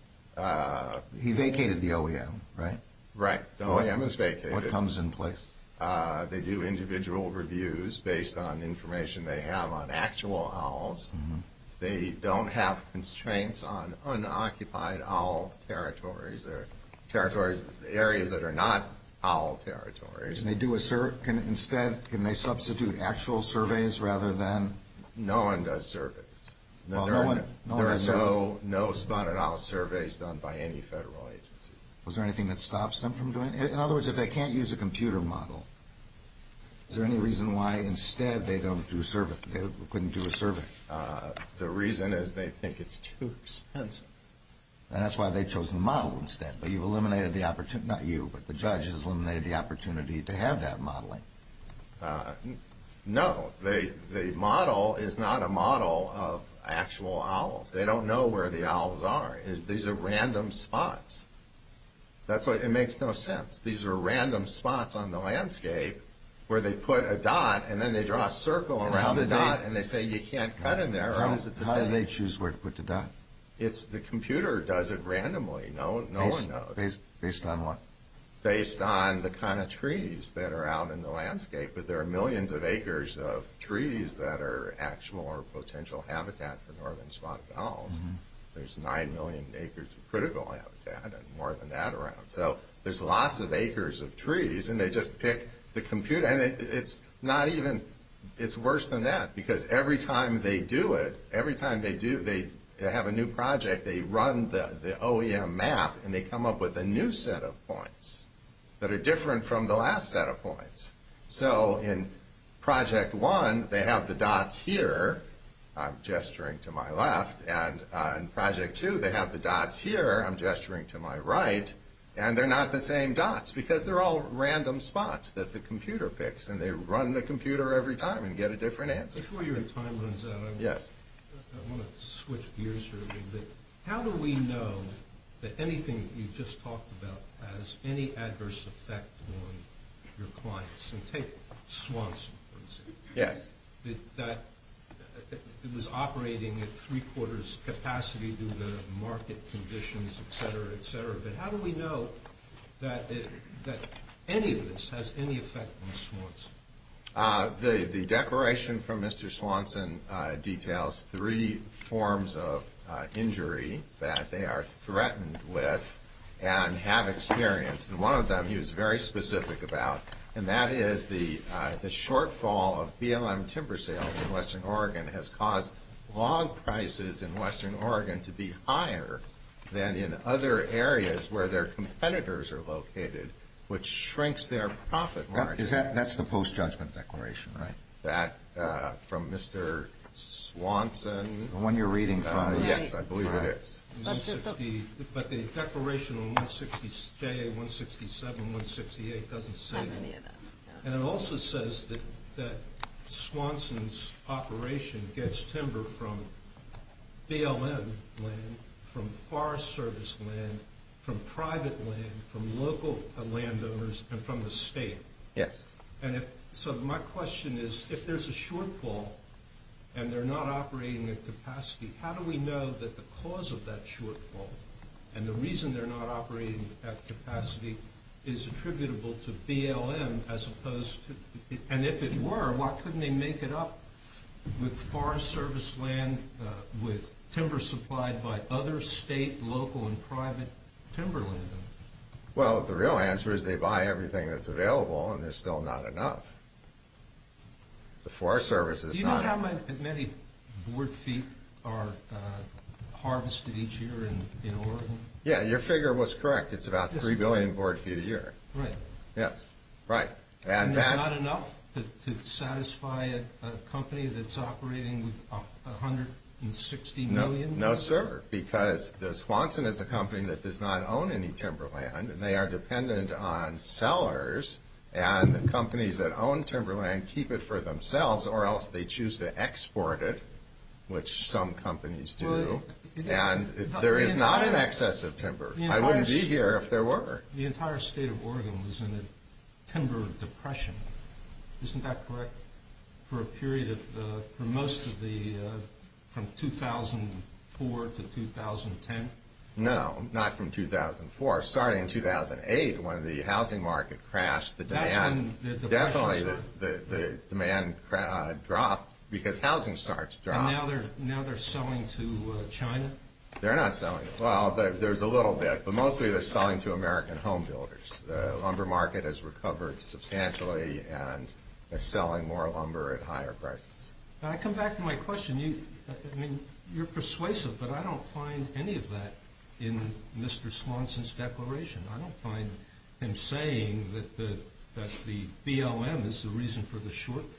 Uh, he vacated the O E M, right? Right. The O E M is vacated. What comes in place? Uh, they do individual reviews based on information they have on actual owls. Mm-hmm. They don't have constraints on unoccupied owl territories or territories, areas that are not owl territories. Can they do a sur- can instead, can they substitute actual surveys rather than? No one does surveys. No, well, there no are, one, no, no there one are does no, no spotted owl surveys done by any federal agency. Was there anything that stops them from doing it? In other words, if they can't use a computer model, is there any reason why instead they don't do survey? They couldn't do a survey. Uh, the reason is they think it's too expensive. And that's why they chose the model instead. But you've eliminated the opportunity, not you, but the judge has eliminated the opportunity to have that modeling. Uh, no, they, the model is not a model of actual owls. They don't know where the owls are. It, these are random spots. That's what, it makes no sense. These are random spots on the landscape where they put a dot and then they draw a circle around the dot and they say you can't cut in there or else it's a How do thing. they choose where to put the dot? It's the computer does it randomly. No, no based, one knows. Based, based on what? Based on the kind of trees that are out in the landscape. But there are millions of acres of trees that are actual or potential habitat for northern spotted owls. Mm-hmm. There's nine million acres of critical habitat and more than that around. So there's lots of acres of trees, and they just pick the computer. And it, it's not even, it's worse than that, because every time they do it, every time they do, they have a new project, they run the, the O E M map, and they come up with a new set of points that are different from the last set of points. So in project one, they have the dots here. I'm gesturing to my left. And uh, in project two, they have the dots here. I'm gesturing to my right. And they're not the same dots because they're all random spots that the computer picks. And they run the computer every time and get a different answer. Before your time runs out, I, yes. I want to switch gears here a little bit. How do we know that anything that you just talked about has any adverse effect on your clients? And take Swanson, for example. Yes. That, that it was operating at three-quarters capacity due to market conditions, et cetera, et cetera. But how do we know that it, that any of this has any effect on Swanson? Uh, the, the declaration from Mister Swanson uh, details three forms of uh, injury that they are threatened with and have experienced. And one of them he was very specific about, and that is the, uh, the shortfall of B L M timber sales in Western Oregon has caused log prices in Western Oregon to be higher than in other areas where their competitors are located, which shrinks their profit margin. Is that, that's the post-judgment declaration, right? That uh, from Mister Swanson. The one you're reading from. Uh, is, yes, I believe right. it is. one sixty, but the declaration on one sixty, J A one sixty-seven, one sixty-eight doesn't say Not that. any of that. And it also says that, that Swanson's operation gets timber from B L M land, from Forest Service land, from private land, from local uh, landowners, and from the state. Yes. And if so, my question is, if there's a shortfall and they're not operating at capacity, how do we know that the cause of that shortfall and the reason they're not operating at capacity is attributable to B L M as opposed to, and if it were, why couldn't they make it up with Forest Service land, uh, with timber supplied by other state, local, and private timber landowners? Well, the real answer is they buy everything that's available, and there's still not enough. The Forest Service is Do you know not. how many, many board feet are uh, harvested each year in, in Oregon? Yeah, your figure was correct. It's about Yes. three billion board feet a year. Right. Yes, right. And, And there's that, not enough to, to satisfy a, a company that's operating with a, a hundred and sixty no, million? no, sir, because the Swanson is a company that does not own any timberland, and they are dependent on sellers, and the companies that own timberland keep it for themselves, or else they choose to export it which some companies do. Well, it- it- and the- there the is not an entire- excess of timber. the I entire wouldn't be s- here if there were. The entire state of Oregon was in a timber depression. Isn't that correct? For a period of, uh, for most of the, uh, from two thousand four to two thousand ten? No, not from two thousand four. Starting in two thousand eight, when the housing market crashed, the That's demand, when the depression definitely the, started. the, the demand cra- uh, dropped because housing starts And dropped. now they're, now they're selling to uh, China? They're not selling. Well, there- there's a little bit, but mostly they're selling to American home builders. The lumber market has recovered substantially, and they're selling more lumber at higher prices. Now, I come back to my question. You, I mean, you're persuasive, but I don't find any of that in Mister Swanson's declaration. I don't find him saying that the that the B L M is the reason for the shortfall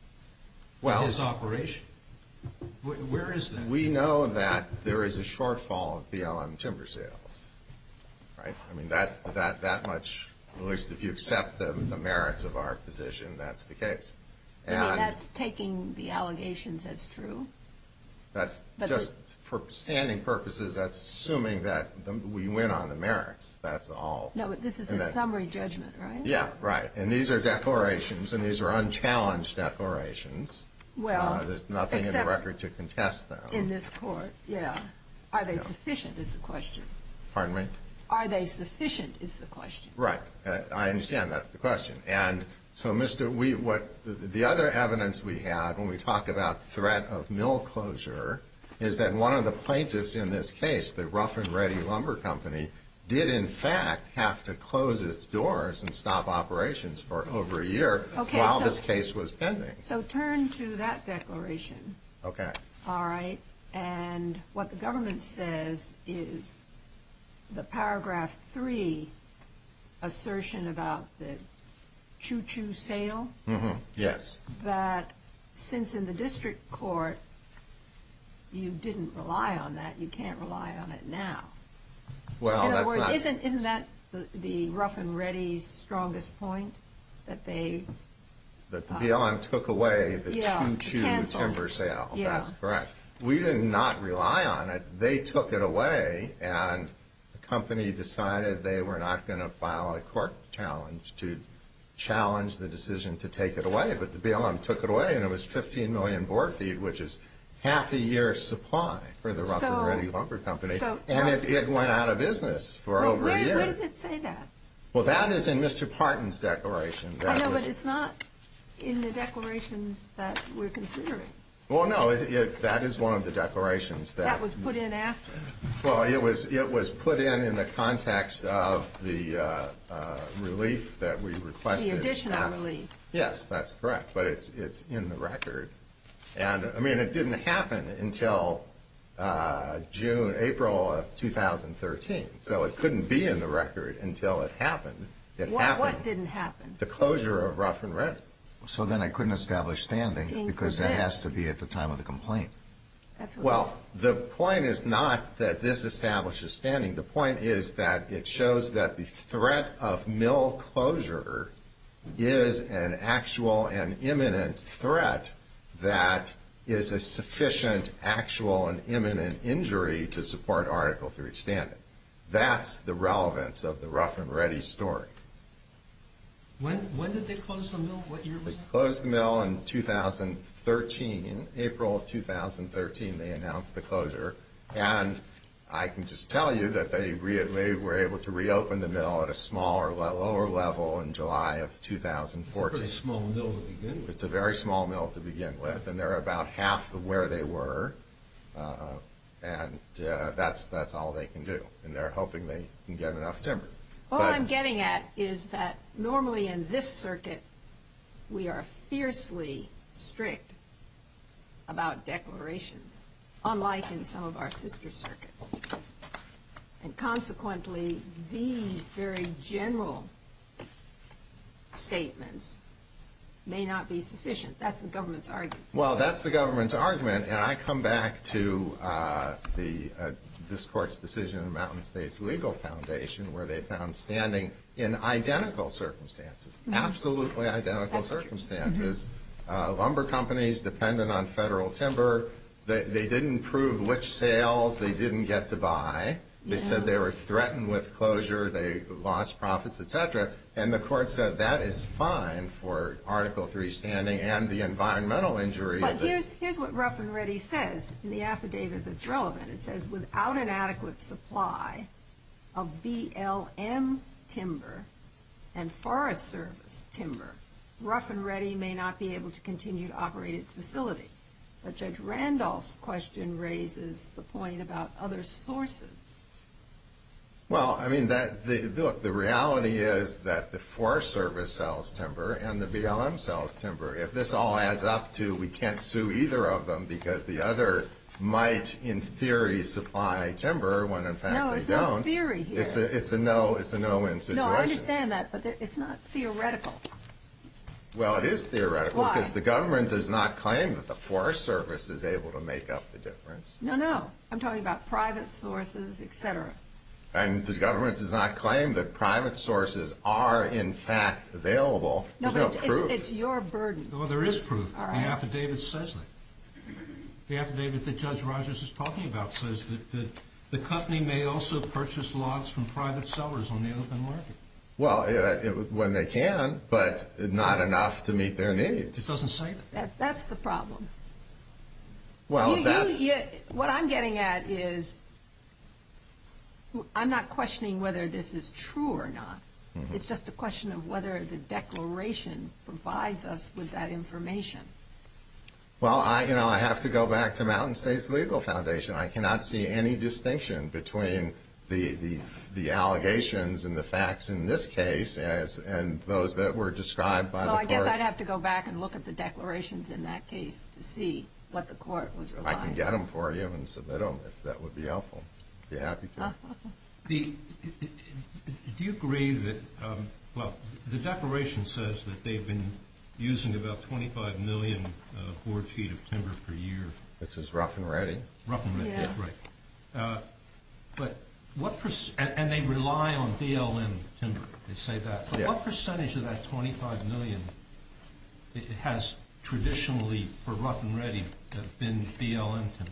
Well, in his operation. Where, where is that? we know that there is a shortfall of B L M timber sales, right? I mean, that's that that much. At least if you accept the, the merits of our position, that's the case. I mean, And that's taking the allegations as true? that's But just for standing purposes. That's assuming that the, we win on the merits. That's all. No, but this is And a that- summary judgment, right? Yeah, right. And these are declarations, and these are unchallenged declarations. Well, uh, there's nothing in the except record to contest them. in this court, yeah. Are they Yeah. sufficient is the question. Pardon me? Are they sufficient is the question. Right. Uh, I understand that's the question. And so, Mister We, what the, the other evidence we had when we talk about threat of mill closure is that one of the plaintiffs in this case, the Rough and Ready Lumber Company, did in fact have to close its doors and stop operations for over a year Okay, while so- this case was pending. So turn to that declaration, Okay. all right? And what the government says is the paragraph three assertion about the choo-choo sale, Mm-hmm. Yes. that since in the district court you didn't rely on that, you can't rely on it now. Well, In other that's words, not. isn't, isn't that the, the Rough and Ready's strongest point? That they, That the B L M took away the Yeah, choo-choo canceled. timber sale. Yeah. That's correct. We did not rely on it. They took it away, and the company decided they were not going to file a court challenge to challenge the decision to take it away. But the B L M took it away, and it was fifteen million board feet, which is half a year's supply for the Rough So- and Ready Lumber Company. so- and it, it went out of business for Well, over where, a year. where does it say that? Well, that is in Mister Parton's declaration. I That know, was- but it's not in the declarations that we're considering. Well, no, it, it, that is one of the declarations that. That was put in after. Well, it was it was put in in the context of the uh, uh, relief that we requested. The additional after- relief. Yes, that's correct, but it's it's in the record, and I mean it didn't happen until uh, June, April of two thousand thirteen, so it couldn't be in the record until it happened. It What, happened. what didn't happen? The closure of Rough and Ready. So then I couldn't establish standing Standing because for that has this. to be at the time of the complaint. That's what Well, the point is not that this establishes standing. The point is that it shows that the threat of mill closure is an actual and imminent threat that is a sufficient actual and imminent injury to support Article three standing. That's the relevance of the Rough and Ready story. When, when did they close the mill? What year was They it? closed the mill in two thousand thirteen. April of two thousand thirteen, they announced the closure. And I can just tell you that they, re- they were able to reopen the mill at a smaller, le- lower level in July of two thousand It's a fourteen. pretty small mill to begin with. It's a very small mill to begin with, and they're about half of where they were. Uh, and uh, that's, that's all they can do. And they're hoping they can get enough timber. All But- I'm getting at is that normally in this circuit, we are fiercely strict about declarations, unlike in some of our sister circuits. And consequently, these very general statements may not be sufficient. That's the government's argument. Well, that's the government's argument, and I come back to uh, the uh, this court's decision in Mountain States Legal Foundation, where they found standing in identical circumstances, absolutely identical That's what you're- circumstances. Uh, lumber companies dependent on federal timber. They, they didn't prove which sales they didn't get to buy. They Yeah. said they were threatened with closure, they lost profits, et cetera. And the court said that is fine for Article three standing and the environmental injury. But of the, here's, here's what Rough and Ready says in the affidavit that's relevant. It says, without an adequate supply of B L M timber and Forest Service timber, Rough and Ready may not be able to continue to operate its facility. But Judge Randolph's question raises the point about other sources. Well, I mean, that the, look, the reality is that the Forest Service sells timber and the B L M sells timber. If this all adds up to we can't sue either of them because the other might, in theory, supply timber when in fact No, they it's don't. no theory here. It's a it's a no it's a no-win situation. No, I understand that, but there, it's not theoretical. Well, it is theoretical Why? because the government does not claim that the Forest Service is able to make up the difference. No, no. I'm talking about private sources, et cetera. And the government does not claim that private sources are, in fact, available. No, There's but no it's, proof. it's your burden. Well, there is proof. All The right. affidavit says that. The affidavit that Judge Rogers is talking about says that the, the company may also purchase logs from private sellers on the open market. Well, it, it, when they can, but not enough to meet their It needs. doesn't say that. That, that's the problem. Well, You- that's you- you- what I'm getting at is, I'm not questioning whether this is true or not. Mm-hmm. It's just a question of whether the declaration provides us with that information. well. I, you know, I have to go back to Mountain States Legal Foundation. I cannot see any distinction between the the, the allegations and the facts in this case as and those that were described by Well, the I guess court. I'd have to go back and look at the declarations in that case to see what the court was I relying on. can get them for you and submit them if that would be helpful. Be happy to. The, do you agree that, um, well, the declaration says that they've been using about twenty-five million uh, board feet of timber per year. This is rough and ready. Rough and ready, Yeah. right. Uh, but what perc- and, and they rely on B L M timber. They say that. But Yeah. what percentage of that twenty-five million it has traditionally, for rough and ready, uh, been B L M timber?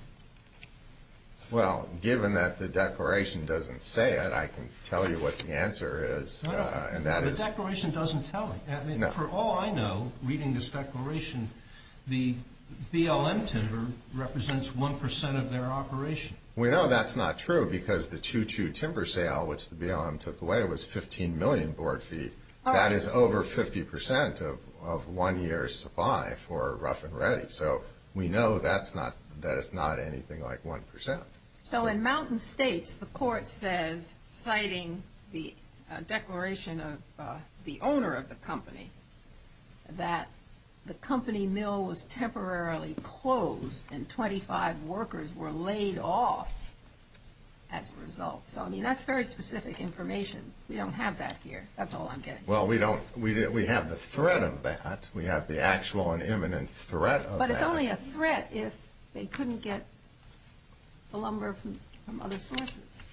Well, given that the declaration doesn't say it, I can tell you what the answer is, No, no. uh, and that the is declaration doesn't tell me. I mean, No. for all I know, reading this declaration, the B L M timber represents one percent of their operation. we know that's not true because the Choo Choo timber sale, which the B L M took away, was fifteen million board feet. All That right. is over fifty percent of, of one year's supply for rough and ready. So we know that's not that it's not anything like one percent. So in Mountain States, the court says, citing the uh, declaration of uh, the owner of the company, that the company mill was temporarily closed and twenty-five workers were laid off as a result. So, I mean, that's very specific information. We don't have that here. That's all I'm getting. Well, we don't. We we have the threat of that. We have the actual and imminent threat of that. But it's only a threat if they couldn't get the lumber from, from other sources.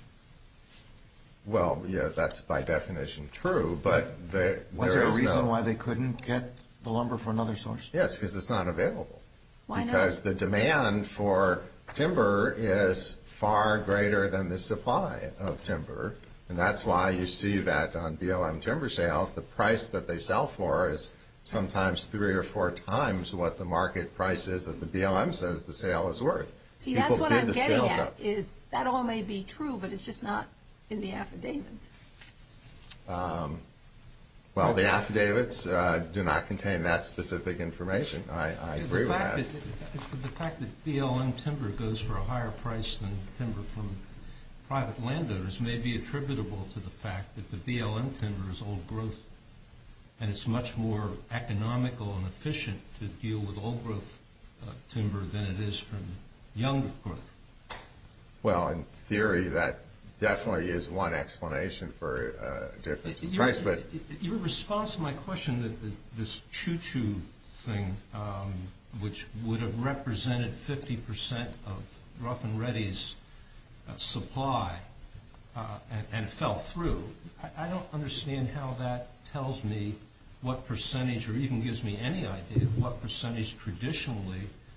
Well, yeah, that's by definition true, but there, Was there there a is reason no, why they couldn't get the lumber from another source? Yes, because it's not available. Why not? Because the demand for timber is far greater than the supply of timber, and that's why you see that on B L M timber sales, the price that they sell for is sometimes three or four times what the market price is that the B L M says the sale is worth. See, People that's what bid I'm the getting sales at, up. is that all may be true, but it's just not in the affidavit. Well, the affidavits uh, do not contain that specific information. I, I agree the with fact that. that. The fact that B L M timber goes for a higher price than timber from private landowners may be attributable to the fact that the B L M timber is old growth, and it's much more economical and efficient to deal with old growth uh, timber than it is from young growth. Well, in theory, that definitely is one explanation for uh, difference in Your- price, but Your response to my question that the, this choo-choo thing, um, which would have represented fifty percent of Rough and Ready's uh, supply, uh, and, and fell through, I, I don't understand how that tells me what percentage, or even gives me any idea of what percentage traditionally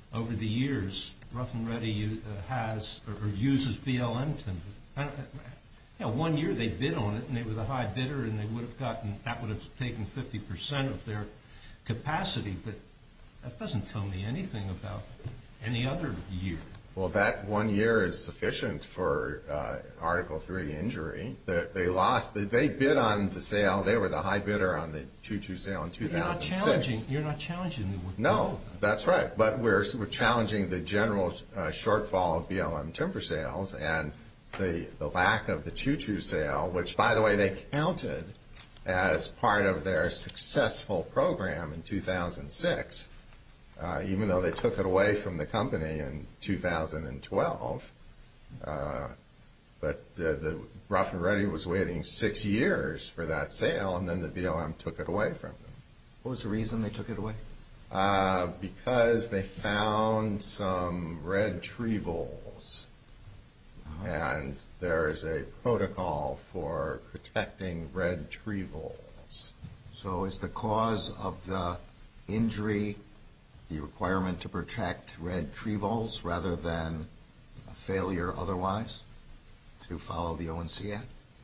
over the years, Rough and Ready uh, has or, or uses B L M timber. I don't, you know, one year they bid on it, and they were the high bidder, and they would have gotten that would have taken fifty percent of their capacity. But that doesn't tell me anything about any other year. Well, that one year is sufficient for uh, Article three injury. They, they lost. They, they bid on the sale. They were the high bidder on the choo-choo sale in two thousand six. You're not challenging. You're not challenging the withdrawal. No, that's right. But we're we're challenging the general uh, shortfall of B L M timber sales and the the lack of the choo-choo sale, which, by the way, they counted as part of their successful program in two thousand six. Uh, even though they took it away from the company in two thousand twelve. Uh, but uh, the Rough and Ready was waiting six years for that sale, and then the B L M took it away from them. What was the reason they took it away? Uh, because they found some red tree voles. Uh-huh. And there is a protocol for protecting red tree voles. So is the cause of the injury the requirement to protect red tree voles rather than a failure otherwise to follow the O N C Act?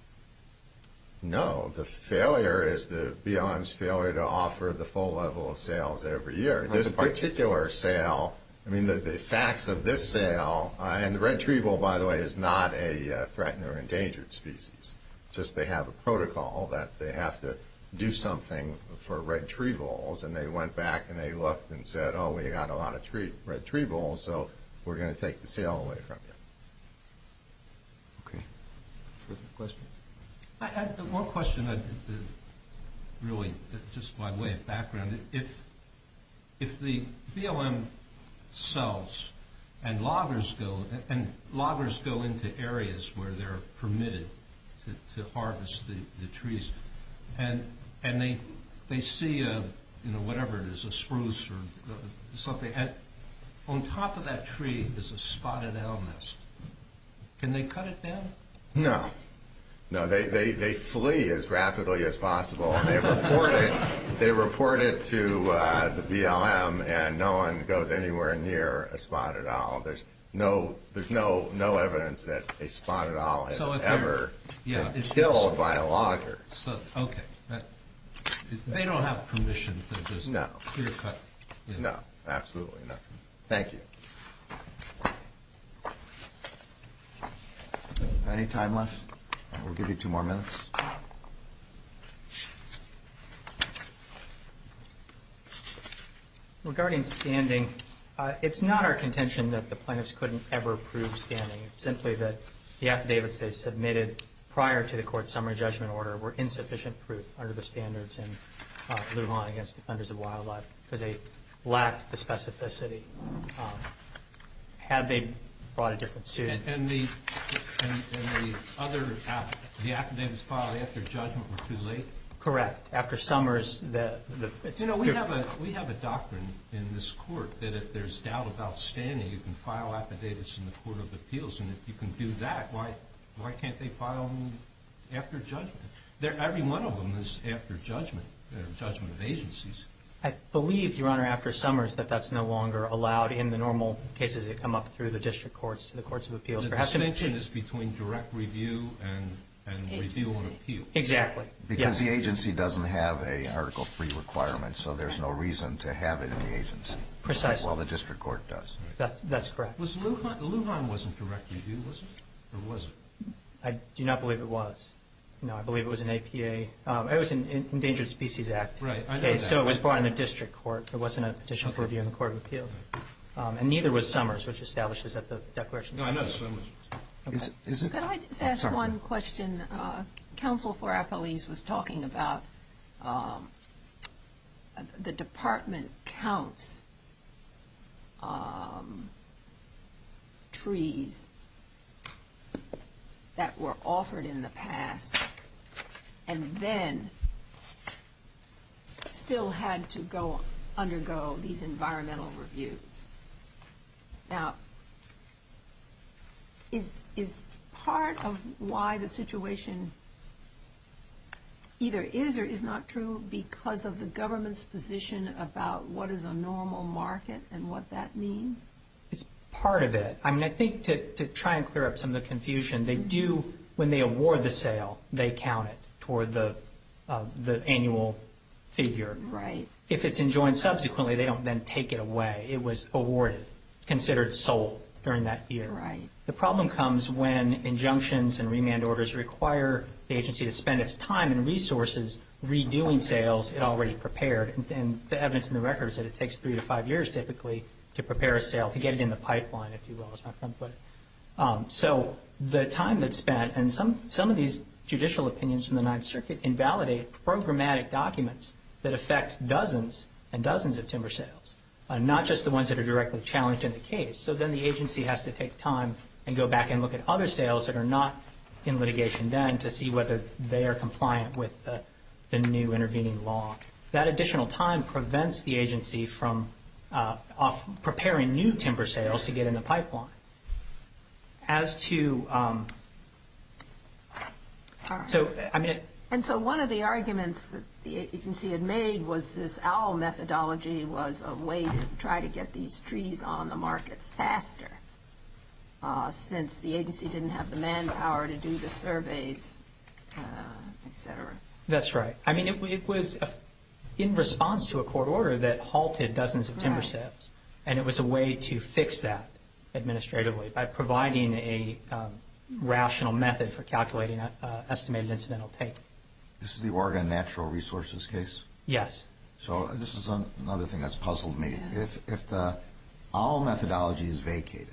No, the failure is the B L M's failure to offer the full level of sales every year. This particular sale, I mean, the, the facts of this sale, uh, and the red tree vole, by the way, is not a uh, threatened or endangered species. It's just they have a protocol that they have to do something for red tree voles, and they went back and they looked and said, oh, we got a lot of tree, red tree voles, so we're going to take the sale away from you. Okay. Further question? I had one question, uh, really, uh, just by way of background. If if the B L M sells and loggers go and loggers go into areas where they're permitted to, to harvest the, the trees, and and they they see a you know whatever it is, a spruce or uh, something, and on top of that tree is a spotted owl nest. Can they cut it down? No. No, they, they, they flee as rapidly as possible, and they report it. They report it to uh, the B L M, and no one goes anywhere near a spotted owl. There's no there's no no evidence that a spotted owl has So if ever yeah, been it's- killed by a logger. So okay, that, they don't have permission to just No. clear cut. Yeah. No, absolutely not. Thank you. Any time left? We'll give you two more minutes. Regarding standing, uh, it's not our contention that the plaintiffs couldn't ever prove standing. It's simply that the affidavits they submitted prior to the court's summary judgment order were insufficient proof under the standards in uh, Lujan against Defenders of Wildlife because they lacked the specificity. Um, had they brought a different suit. And, and the and, and the other app, the affidavits filed after judgment were too late. Correct. After Summers, the the it's You know, we have a we have a doctrine in this court that if there's doubt about standing, you can file affidavits in the Court of Appeals, and if you can do that, why why can't they file them after judgment? They're, every one of them is after judgment, uh, judgment of agencies. I believe, Your Honor, after Summers, that that's no longer allowed in the normal cases that come up through the district courts to the courts of appeals. The Perhaps distinction is between direct review and and review on appeal. Exactly. Because yes. the agency doesn't have a Article three requirement, so there's no reason to have it in the agency. Precisely. While the district court does. That's that's correct. Was Lujan, Lujan wasn't direct review, was it? Or was it? I do not believe it was. No, I believe it was an A P A. Um, it was an Endangered Species Act Right, I know case, that. so it was brought in the district court. It wasn't a petition Okay. for review in the Court of Appeals. Um, and neither was Summers, which establishes that the declarations. No, I know so much. Okay. Is, is it? Could I just Oh, ask sorry. one question? Uh, Counsel for Appellees was talking about um, the department counts um, trees that were offered in the past and then still had to go undergo these environmental reviews. Now, is is part of why the situation either is or is not true because of the government's position about what is a normal market and what that means? It's part of it. I mean, I think to, to try and clear up some of the confusion, they do, when they award the sale, they count it toward the uh, the annual figure. Right. If it's enjoined subsequently, they don't then take it away. It was awarded, considered sold during that year. Right. The problem comes when injunctions and remand orders require the agency to spend its time and resources redoing sales it already prepared. And, and the evidence in the record is that it takes three to five years typically to prepare a sale, to get it in the pipeline, if you will, as my friend put it. Um, so the time that's spent, and some, some of these judicial opinions from the Ninth Circuit invalidate programmatic documents that affect dozens and dozens of timber sales, uh, not just the ones that are directly challenged in the case. So then the agency has to take time and go back and look at other sales that are not in litigation then to see whether they are compliant with the, the new intervening law. That additional time prevents the agency from uh, off preparing new timber sales to get in the pipeline. As to, um, Right. so, I mean, it, And so one of the arguments that the agency had made was this OWL methodology was a way to try to get these trees on the market faster, uh, since the agency didn't have the manpower to do the surveys, uh, et cetera. That's right. I mean, it, it was a, in response to a court order that halted dozens of timber Right. sales, and it was a way to fix that administratively by providing a um, rational method for calculating a, uh, estimated incidental take. This is the Oregon Natural Resources case? Yes. So this is an, another thing that's puzzled me. Yeah. If, if the OWL methodology is vacated,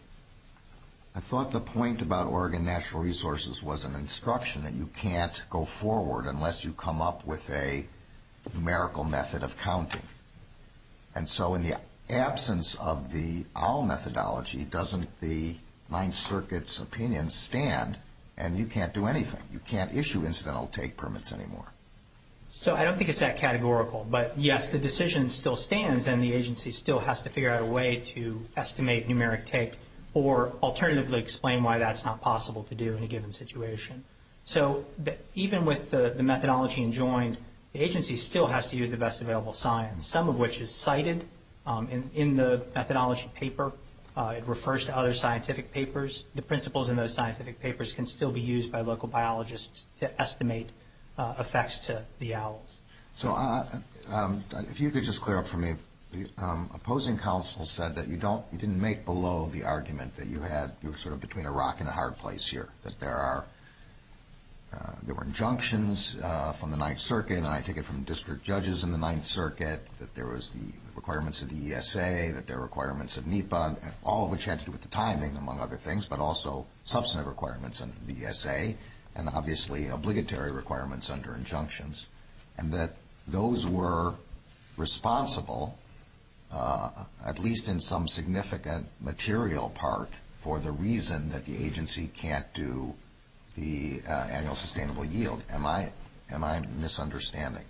I thought the point about Oregon Natural Resources was an instruction that you can't go forward unless you come up with a numerical method of counting. And so in the absence of the OWL methodology, doesn't the Ninth Circuit's opinion stand, and you can't do anything? You can't issue incidental take permits anymore. So I don't think it's that categorical, but yes, the decision still stands, and the agency still has to figure out a way to estimate numeric take, or alternatively explain why that's not possible to do in a given situation. So the, even with the, the methodology enjoined, the agency still has to use the best available science, some of which is cited um, in, in the methodology paper. Uh, it refers to other scientific papers. The principles in those scientific papers can still be used by local biologists to estimate uh, effects to the owls. So uh, um, if you could just clear up for me, the um, opposing counsel said that you don't, you didn't make below the argument that you had, you were sort of between a rock and a hard place here, that there are, uh, there were injunctions uh, from the Ninth Circuit, and I take it from district judges in the Ninth Circuit, that there was the requirements of the E S A, that there are requirements of NEPA, all of which had to do with the timing, among other things, but also substantive requirements under the E S A, and obviously obligatory requirements under injunctions, and that those were responsible, uh, at least in some significant material part, for the reason that the agency can't do the uh, annual sustainable yield. Am I, am I misunderstanding?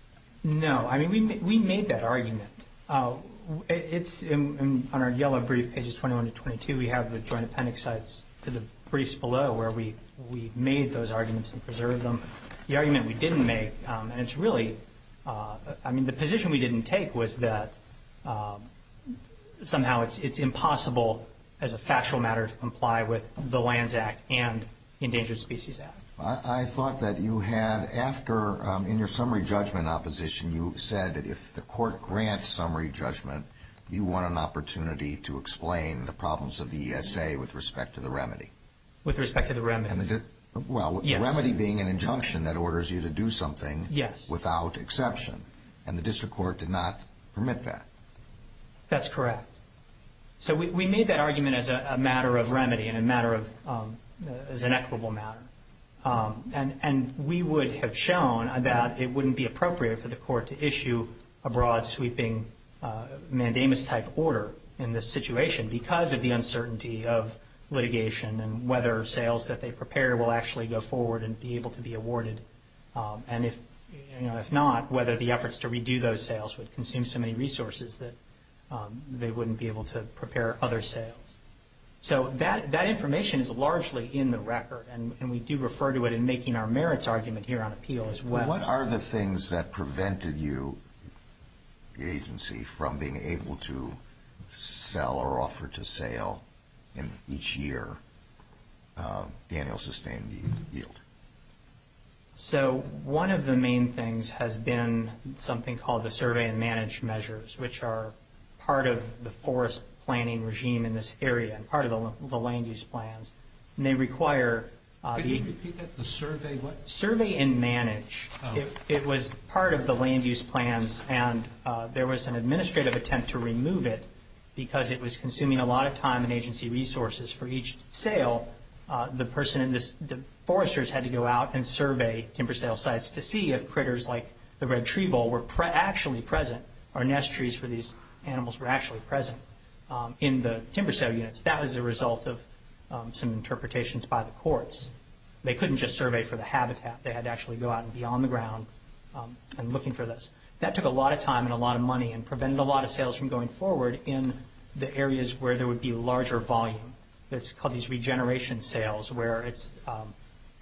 No, I mean, we, we made that argument. Uh, it's in, in, on our yellow brief, pages twenty-one to twenty-two, we have the joint appendix sites to the briefs below where we, we made those arguments and preserved them. The argument we didn't make, um, and it's really, uh, I mean, the position we didn't take was that um, somehow it's, it's impossible as a factual matter to comply with the Lands Act and the Endangered Species Act. I, I thought that you had, after, um, in your summary judgment opposition, you said that if the court grants summary judgment, you want an opportunity to explain the problems of the E S A with respect to the remedy. With respect to the remedy. And the, well, Yes. the remedy being an injunction that orders you to do something Yes. without exception. And the district court did not permit that. That's correct. So we, we made that argument as a, a matter of remedy and a matter of, um, uh, as an equitable matter. Um, and, and we would have shown that it wouldn't be appropriate for the court to issue a broad sweeping uh, mandamus type order in this situation because of the uncertainty of litigation and whether sales that they prepare will actually go forward and be able to be awarded. Um, and if, you know, if not, whether the efforts to redo those sales would consume so many resources that um, they wouldn't be able to prepare other sales. So that, that information is largely in the record, and, and we do refer to it in making our merits argument here on appeal as well. What are the things that prevented you, the agency, from being able to sell or offer to sale in each year uh, the annual sustained yield? So one of the main things has been something called the survey and manage measures, which are part of the forest planning regime in this area and part of the, the land use plans. And they require uh, Could the you repeat that? The survey what? survey and manage. Oh. It, it was part of the land use plans, and uh, there was an administrative attempt to remove it because it was consuming a lot of time and agency resources. For each sale, uh, the person in this, the foresters had to go out and survey timber sale sites to see if critters like the red tree vole were pre- actually present, or nest trees for these animals were actually present um, in the timber sale units. That was a result of um, some interpretations by the courts. They couldn't just survey for the habitat. They had to actually go out and be on the ground um, and looking for this. That took a lot of time and a lot of money and prevented a lot of sales from going forward in the areas where there would be larger volume. It's called these regeneration sales, where it's um,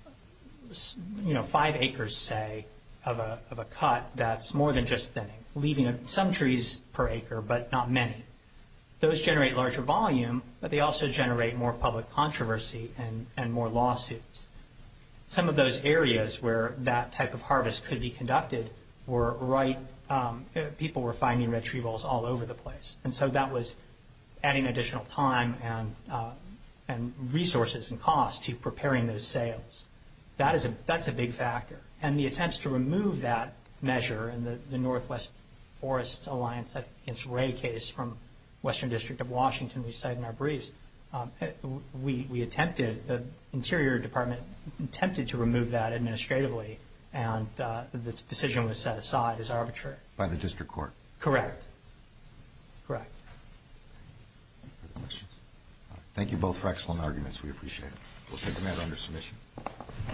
you know five acres, say, of a of a cut that's more than just thinning, leaving a, some trees per acre, but not many. Those generate larger volume, but they also generate more public controversy and, and more lawsuits. Some of those areas where that type of harvest could be conducted were right, um, people were finding red tree voles all over the place. And so that was adding additional time and, uh, and resources and costs to preparing those sales. That is a, that's a big factor. And the attempts to remove that measure in the, the Northwest Forests Alliance against Ray case from Western District of Washington we cite in our briefs, um, we, we attempted, the Interior Department attempted to remove that administratively, and uh, this decision was set aside as arbitrary. By the district court? Correct. Correct. Questions? Thank you both for excellent arguments. We appreciate it. We'll take the matter under submission.